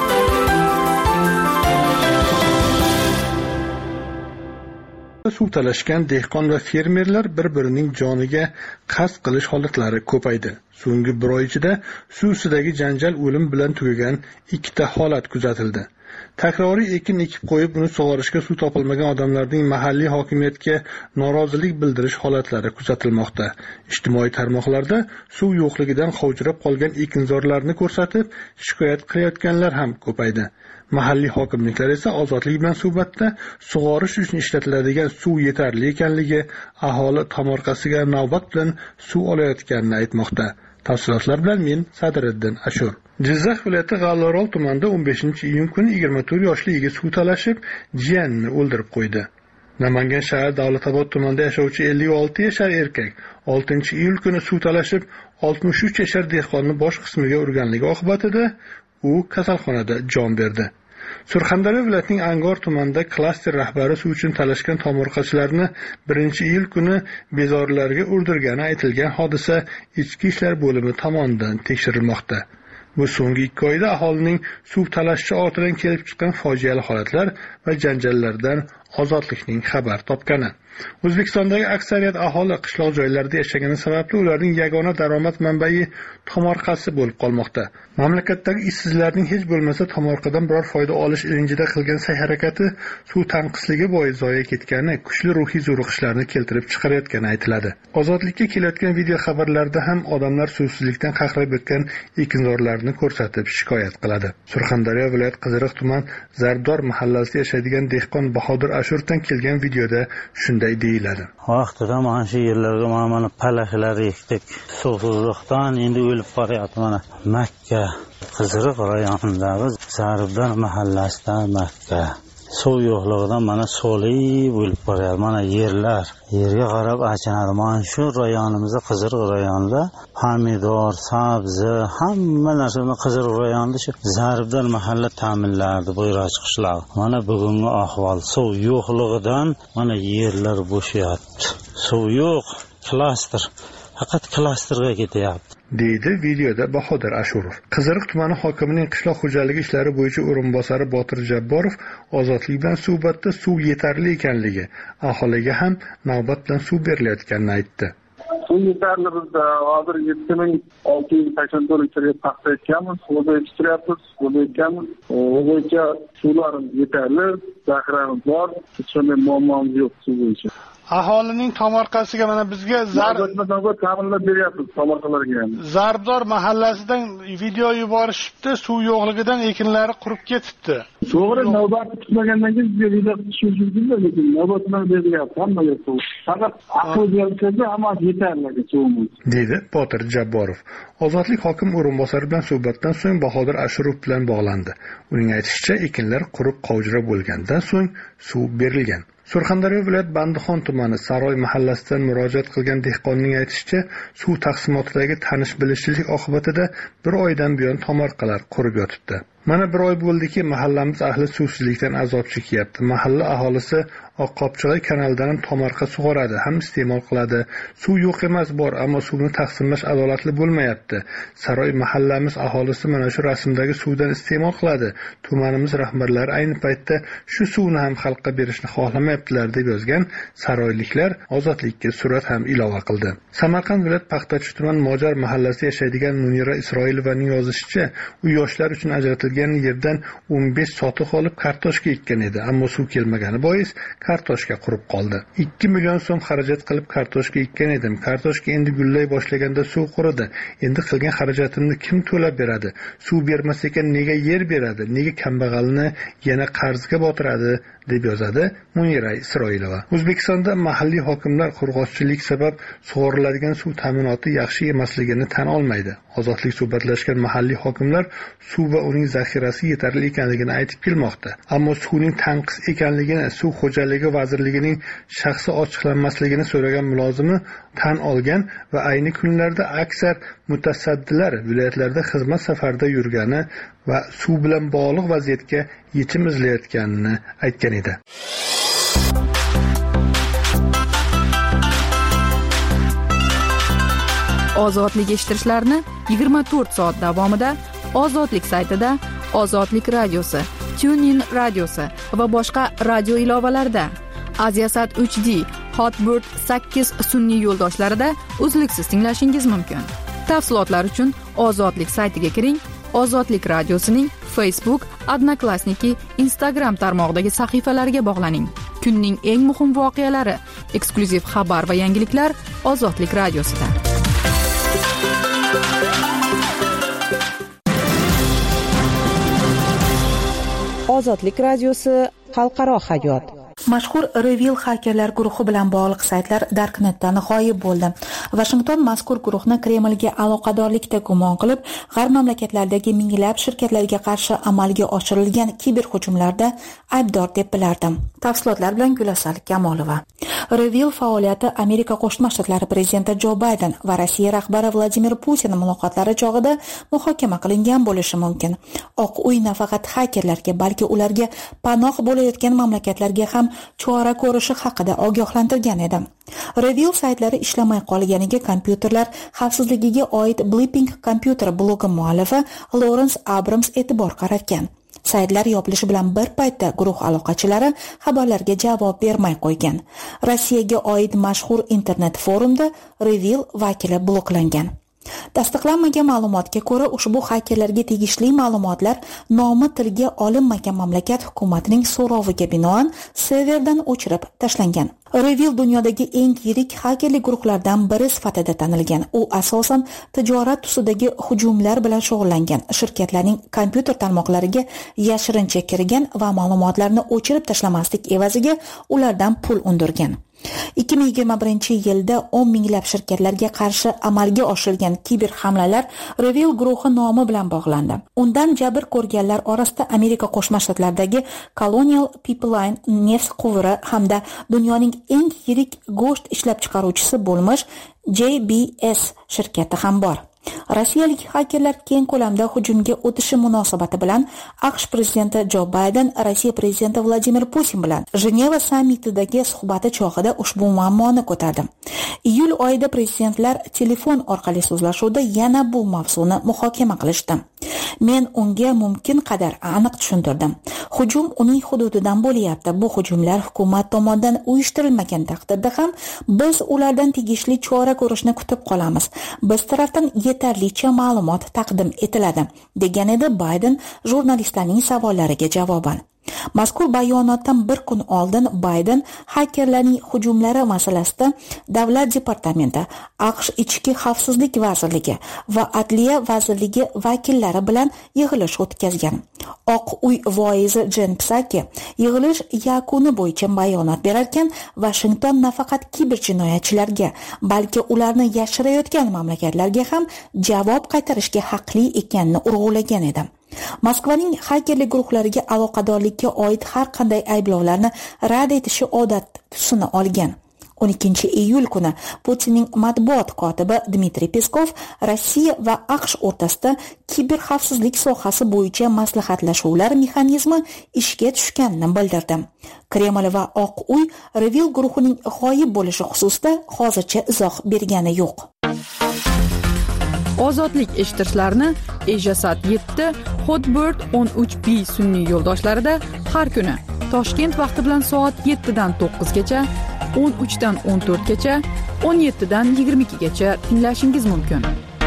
Suv talashgan dehqon va fermerlar bir-birining joniga qasd qilish holatlari ko'paydi. So'nggi bir oy ichida suv ustidagi janjal o'lim bilan tugagan ikkita holat kuzatildi. Takroriy ekin ekib qo'yib, uni sug'orishga suv topilmagan odamlarning mahalliy hokimiyatga norozilik bildirish holatlari kuzatilmoqda. Ijtimoiy tarmoqlarda suv yo'qligidan qovjirab qolgan ekinzorlarni ko'rsatib, shikoyat qilayotganlar ham ko'paydi. Mahalliy hokimliklar esa Ozodlik bilan suhbatda sug'orish uchun ishlatiladigan suv yetarli ekanligi, aholi tomorqasiga navbat bilan suv olayotganini aytmoqda. Tafsilotlar bilan men Sadiriddin Ashur. Jizzax viloyati G'allaorol tumanida o'n beshinchi iyun kuni yigirma to'rt yoshli yigit suv talashib, jiyanini o'ldirib qo'ydi. Namangan shahar Davlatobod tumanida yashovchi ellik olti yashar erkak oltinchi iyul kuni suv talashib, oltmish uch yashar dehqonni bosh qismiga urganligi oqibatida u kasalxonada jon berdi. Surxondaryo viloyatining Angor tumanida klaster rahbari suv uchun talashgan tomorqachilarni birinchi iyul kuni bezorilarga urdirgani aytilgan hodisa Ichki ishlar bo'limi tomonidan tekshirilmoqda. Bu so'nggi ikki oyda aholining suv talashchi ortidan kelib chiqqan fojiali holatlar va janjallardan Ozodlikning xabar topgani. O'zbekistondagi aksariyat aholi qishloq joylarda yashagani sababli ularning yagona daromad manbai tomorqasi bo'lib qolmoqda. Mamlakatdagi ishsizlarning hech bo'lmasa tomorqadan biror foyda olish ilinjida qilgan sa'y-harakati suv tanqisligi bois zoya ketgani, kuchli ruhiy zo'riqishlarni keltirib chiqarayotgani aytiladi. Ozodlikka kelayotgan video xabarlarda ham odamlar suvsizlikdan qaqrab o'tgan ekinzorlarni ko'rsatib shikoyat qiladi. Surxondaryo viloyat Qiziriq tuman Zarbdor mahallasida yashaydigan dehqon Bahodir Ashurdan kelgan videoda shunday deyiladi. Vaqtida mana shu yerlarga mana palaklar ekdik. Suvsizlikdan endi o'lib qolyapti mana. Makka Qiziriq rayonidagi Zarbdor mahallasidan Makka. Suv yo'qligidan mana so'lib o'lib qolyapti. Mana yerlar, yerga qarab achinadi. Mana shu rayonimizda Qiziriq rayonida pomidor, sabzi, hamma narsani Qiziriq rayonida shu Zarbdor mahalla ta'minlardi bo'yroq qishloq. Mana bugungi ahvol suv yo'qligidan mana yerlar bo'shyapti. Suv yo'q, klaster. Faqat klasterga ketyapti. deydi videoda Bahodir Ashurov. Qiziriq tumani hokimining qishloq xo'jaligi ishlari bo'yicha o'rinbosari Botir Jabborov ozodlik bilan suhbatda suv yetarli ekanligi, aholiga ham navbat bilan suv berilayotganini aytdi. Suv yetarli, bizda hozir yetti ming olti yuz sakson to'rt litrga paxta ekkanmiz, o'zi yetishtiryapmiz, o'zi ekkanmiz. O'zicha suvlarimiz yetarli, zaxiramiz bor, hech qanday muammomiz yo'q suv bo'yicha. Aholining tomorqasiga mana bizga Zarbdor ta'minlab beryapmiz tomorqalarga ham. Zarbdor mahallasidan video yuborishibdi, suv yo'qligidan ekinlari qurib ketibdi. To'g'ri, navbat kutmagandan keyin bizga video tushirishdi, lekin navbat bilan beryapti hammaga suv. Faqat aql bersa hamma yetarli suvimiz, deydi Botir Jabborov. Ozodlik hokim o'rinbosari bilan suhbatdan so'ng Bahodir Ashurov bilan bog'landi. Uning aytishicha, ekinlar qurib qovjira bo'lgandan so'ng suv berilgan. Surxondaryo viloyat Bandixon tumani Saroy mahallasidan murojaat qilgan dehqonning aytishicha, suv taqsimotidagi tanish-bilishchilik oqibatida bir oydan buyon tomorqalar qurib yotibdi. Mana bir oy bo'ldiki, mahallamiz ahli suvsizlikdan azob chekyapti. Mahalla aholisi Oqqopchiroy kanalidan tomorqa sug'oradi, ham iste'mol qiladi. Suv yo'q emas bor, ammo suvni taqsimlash adolatli bo'lmayapti. Saroy mahallamiz aholisi mana shu rasmdagi suvdan iste'mol qiladi. Tumanimiz rahbarlari ayni paytda shu suvni ham xalqqa berishni xohlamayaptilar deb yozgan saroyliklar Ozodlikka surat ham ilova qildi. Samarqand viloyat Paxtachi tuman Mojar mahallasida yashaydigan Munira Isroilovaning yozishicha, u yoshlar uchun ajratilgan yerdan o'n besh sotiq olib kartoshka ekkan edi, ammo suv kelmagani bois kartoshka qurib qoldi. ikki million so'm xarajat qilib kartoshka ekkan edim. Kartoshka endi gullay boshlaganda suv quridi. Endi qilgan xarajatimni kim to'lab beradi? Suv bermas ekan nega yer beradi? Nega kambag'alni yana qarzga botiradi? deb yozadi Munira Isroilova. O'zbekistonda mahalliy hokimlar qurg'oqchilik sabab sug'oriladigan suv ta'minoti yaxshi emasligini tan olmaydi. Ozodlik suhbatlashgan mahalliy hokimlar suv va uning zaxirasi yetarli ekanligini aytib kelmoqda. Ammo suvning tanqis ekanligini Suv xo'jaligi vazirligining shaxsi ochiqlanmasligini so'ragan mulozimi tan olgan va ayni kunlarda aksar mutasaddilar viloyatlarda xizmat safarida yurgani va suv bilan bog'liq vaziyatga yechim izlayotganini aytgan edi. Ozodlik eshittirishlarni yigirma to'rt soat davomida Ozodlik saytida, Ozodlik radiosi, TuneIn radiosi va boshqa radio ilovalarda, Aziasat uch D, Hotbird sakkiz sun'iy yo'ldoshlarida uzluksiz tinglashingiz mumkin. Tafsilotlar uchun Ozodlik saytiga kiring. Ozodlik radiosining Facebook, Odnoklassniki, Instagram tarmog'idagi sahifalariga bog'laning. Kunning eng muhim voqealari, eksklyuziv xabar va yangiliklar Ozodlik radiosida. Ozodlik radiosi xalqaro hayot. Mashhur Revil xakerlar guruhi bilan bog'liq saytlar Darknetdan g'oyib bo'ldi. Washington mazkur guruhni Kremlga aloqadorlikda gumon qilib, g'arb mamlakatlaridagi minglab shirkatlarga qarshi amalga oshirilgan kiberhujumlarda aybdor deb bilardim. Tafsilotlar bilan Gulasal Kamolova. Revil faoliyati Amerika Qo'shma Shtatlari prezidenti Jo Bayden va Rossiya rahbari Vladimir Putin muloqotlari chog'ida muhokama qilingan bo'lishi mumkin. Oq uy nafaqat xakerlarga, balki ularga panoh bo'layotgan mamlakatlarga ham chora ko'rishi haqida ogohlantirgan edi. Revil saytlari ishlamay qolganiga kompyuterlar xavfsizligiga oid Blipping kompyuter blogi muallifi Lawrence Abrams e'tibor qaratgan. Saytlar yopilishi bilan bir paytda guruh aloqachilari xabarlarga javob bermay qo'ygan. Rossiyaga oid mashhur internet forumda Reveal vakili bloklangan. Tasdiqlanmagan ma'lumotga ko'ra, ushbu xakerlarga tegishli ma'lumotlar nomi tilga olinmagan mamlakat hukumatining so'roviga binoan serverdan o'chirib tashlangan. Reveal dunyodagi eng yirik xakerlik guruhlardan biri sifatida tanilgan. U asosan tijorat tusidagi hujumlar bilan shug'ullangan. Shirkatlarning kompyuter tarmoqlariga yashirincha kirgan va ma'lumotlarni o'chirib tashlamaslik evaziga ulardan pul undirgan. ikki ming yigirma birinchi yilda o'n minglab shirkatlarga qarshi amalga oshirilgan kiber hamlalar Reveal guruhi nomi bilan bog'landi. Undan jabr ko'rganlar orasida Amerika Qo'shma Shtatlaridagi Colonial Pipeline neft quvuri hamda dunyoning eng yirik go'sht ishlab chiqaruvchisi bo'lmish J B S shirkati ham bor. Rossiyalik xakerlar keng ko'lamda hujumga o'tishi munosabati bilan AQSh prezidenti Jo Bayden Rossiya prezidenti Vladimir Putin bilan Jeneva sammitidagi suhbati chog'ida ushbu muammoni ko'tardi. Iyul oyida prezidentlar telefon orqali so'zlashuvda yana bu mavzuni muhokama qilishdi. Men unga mumkin qadar aniq tushuntirdim. Hujum uning hududidan bo'lyapti. Bu hujumlar hukumat tomonidan uyushtirilmagan taqdirda ham biz ulardan tegishli chora ko'rishni kutib qolamiz. Biz tarafdan yetarlicha ma'lumot taqdim etiladi, degan edi Bayden jurnalistlarning savollariga javoban. Mazkur bayonotdan bir kun oldin Bayden xakerlarning hujumlari masalasida Davlat departamenti, AQSh Ichki xavfsizlik vazirligi va Adliya vazirligi vakillari bilan yig'ilish o'tkazgan. Oq uy voizi Jen Psaki yig'ilish yakuni bo'yicha bayonot berarkan, Washington nafaqat kiber jinoyatchilarga, balki ularni yashirayotgan mamlakatlarga ham javob qaytarishga haqli ekanini urg'ulagan edi. Moskvaning xakerlik guruhlariga aloqadorlikka oid har qanday ayblovlarni rad etishi odat tusini olgan. o'n ikkinchi iyul kuni Putinning matbuot kotibi Dmitriy Peskov Rossiya va AQSh o'rtasida kiber xavfsizlik sohasi bo'yicha maslahatlashuvlar mexanizmi ishga tushganini bildirdi. Kreml va Oq uy Reveal guruhining g'oyib bo'lishi xususida hozircha izoh bergani yo'q. Ozodlik eshittirishlarni Ejasat yetti, Hotbird o'n uch B sun'iy yo'ldoshlarida har kuni Toshkent vaqti bilan soat yettidan to'qqizgacha, o'n uchdan o'n to'rtgacha, o'n yettidan yigirma ikkigacha tinglashingiz mumkin.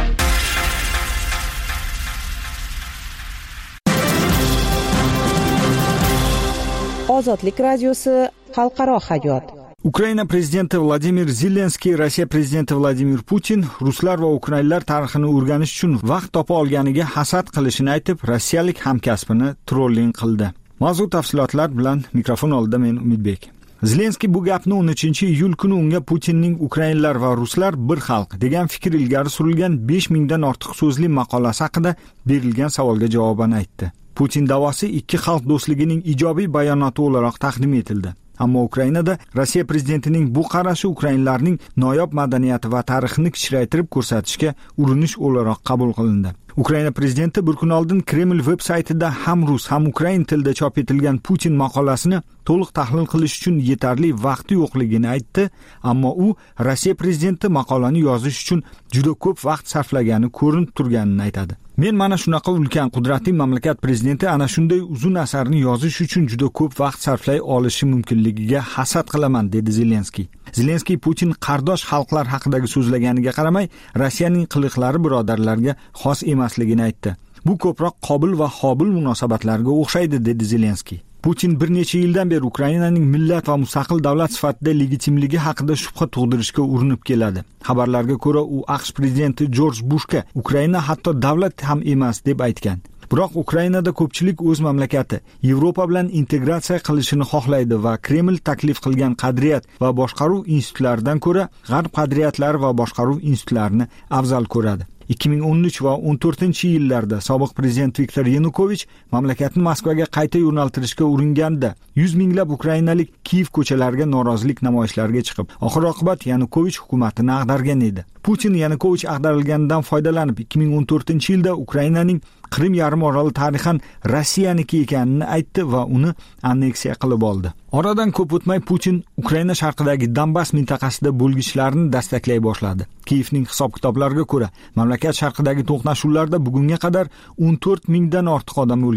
Ozodlik radiosi xalqaro hayot. Ukraina prezidenti Vladimir Zelenskiy Rossiya prezidenti Vladimir Putin ruslar va ukrainlar tarixini o'rganish uchun vaqt topa olganiga hasad qilishini aytib, rossiyalik hamkasbini trolling qildi. Mavzu tafsilotlar bilan mikrofon oldida men Umidbek. Zelenskiy bu gapni o'n uchinchi iyul kuni unga Putinning Ukrainlar va ruslar bir xalq degan fikr ilgari surilgan besh mingdan ortiq so'zli maqolasi haqida berilgan savolga javoban aytdi. Putin da'vosi ikki xalq do'stligining ijobiy bayonoti o'laroq taqdim etildi. Ammo Ukrainada Rossiya prezidentining bu qarashi ukrainlarning noyob madaniyati va tarixini kichraytirib ko'rsatishga urinish o'laroq qabul qilindi. Ukraina prezidenti bir kun oldin Kreml veb-saytida ham rus, ham ukrain tilida chop etilgan Putin maqolasini to'liq tahlil qilish uchun yetarli vaqti yo'qligini aytdi, ammo u Rossiya prezidenti maqolani yozish uchun juda ko'p vaqt sarflagani ko'rinib turganini aytadi. Men mana shunaqa ulkan qudratli mamlakat prezidenti ana shunday uzun asarni yozish uchun juda ko'p vaqt sarflay olishi mumkinligiga hasad qilaman, dedi Zelenskiy. Zelenskiy Putin qardosh xalqlar haqidagi so'zlaganiga qaramay, Rossiyaning qiliqlari birodarlarga xos emasligini aytdi. Bu ko'proq qobil va qobil munosabatlarga o'xshaydi, dedi Zelenskiy. Putin bir necha yildan beri Ukrainaning millat va mustaqil davlat sifatida legitimligi haqida shubha tug'dirishga urinib keladi. Xabarlarga ko'ra, u AQSh prezidenti Jorj Bushga Ukraina hatto davlat ham emas deb aytgan. Biroq Ukrainada ko'pchilik o'z mamlakati Yevropa bilan integratsiya qilishini xohlaydi va Kreml taklif qilgan qadriyat va boshqaruv institutlaridan ko'ra G'arb qadriyatlari va boshqaruv institutlarini afzal ko'radi. ikki ming o'n uch va o'n to'rtinchi yillarda sobiq prezident Viktor Yanukovich mamlakatni Moskvaga qayta yo'naltirishga uringanda yuz minglab ukrainalik Kiyev ko'chalariga norozilik namoyishlariga chiqib, oxir-oqibat Yanukovich hukumatini ag'dargan edi. Putin Yanukovich ag'darilganidan foydalanib ikki ming o'n to'rtinchi yilda Ukrainaning Qrim yarim oroli tarixan Rossiyaniki ekanini aytdi va uni anneksiya qilib oldi. Oradan ko'p o'tmay Putin Ukraina sharqidagi Donbass mintaqasida bo'lgichlarni dastaklay boshladi. Kiyevning hisob-kitoblariga ko'ra, mamlakat sharqidagi to'qnashuvlarda bugunga qadar o'n to'rt mingdan ortiq odam o'lgan.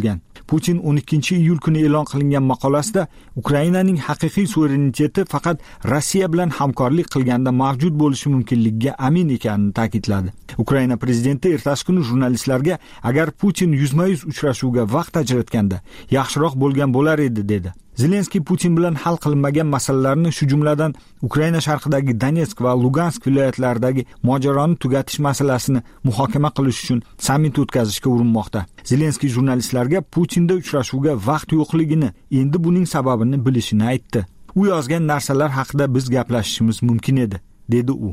Putin o'n ikkinchi iyul kuni e'lon qilingan maqolasida Ukrainaning haqiqiy suvereniteti faqat Rossiya bilan hamkorlik qilganda mavjud bo'lishi mumkinligiga amin ekanini ta'kidladi. Ukraina prezidenti ertasi kuni jurnalistlarga agar Putin yuzma-yuz uchrashuvga vaqt ajratganda yaxshiroq bo'lgan bo'lar edi dedi. Zelenskiy Putin bilan hal qilinmagan masalalarni, shu jumladan Ukraina sharqidagi Donetsk va Lugansk viloyatlaridagi mojaroni tugatish masalasini muhokama qilish uchun sammit o'tkazishga urinmoqda. Zelenskiy jurnalistlarga Putinda uchrashuvga vaqt yo'qligini, endi buning sababini bilishini aytdi. U yozgan narsalar haqida biz gaplashishimiz mumkin edi, dedi u.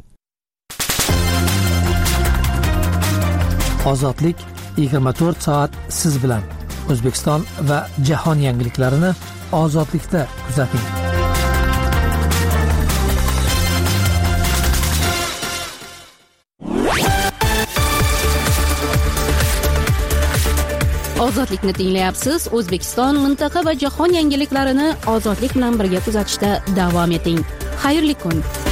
Ozodlik yigirma to'rt soat siz bilan. O'zbekiston va jahon yangiliklarini Ozodlikda kuzating. Ozodlikni tinglayapsiz. O'zbekiston, mintaqa va jahon yangiliklarini ozodlik bilan birga kuzatishda davom eting. Xayrli kun.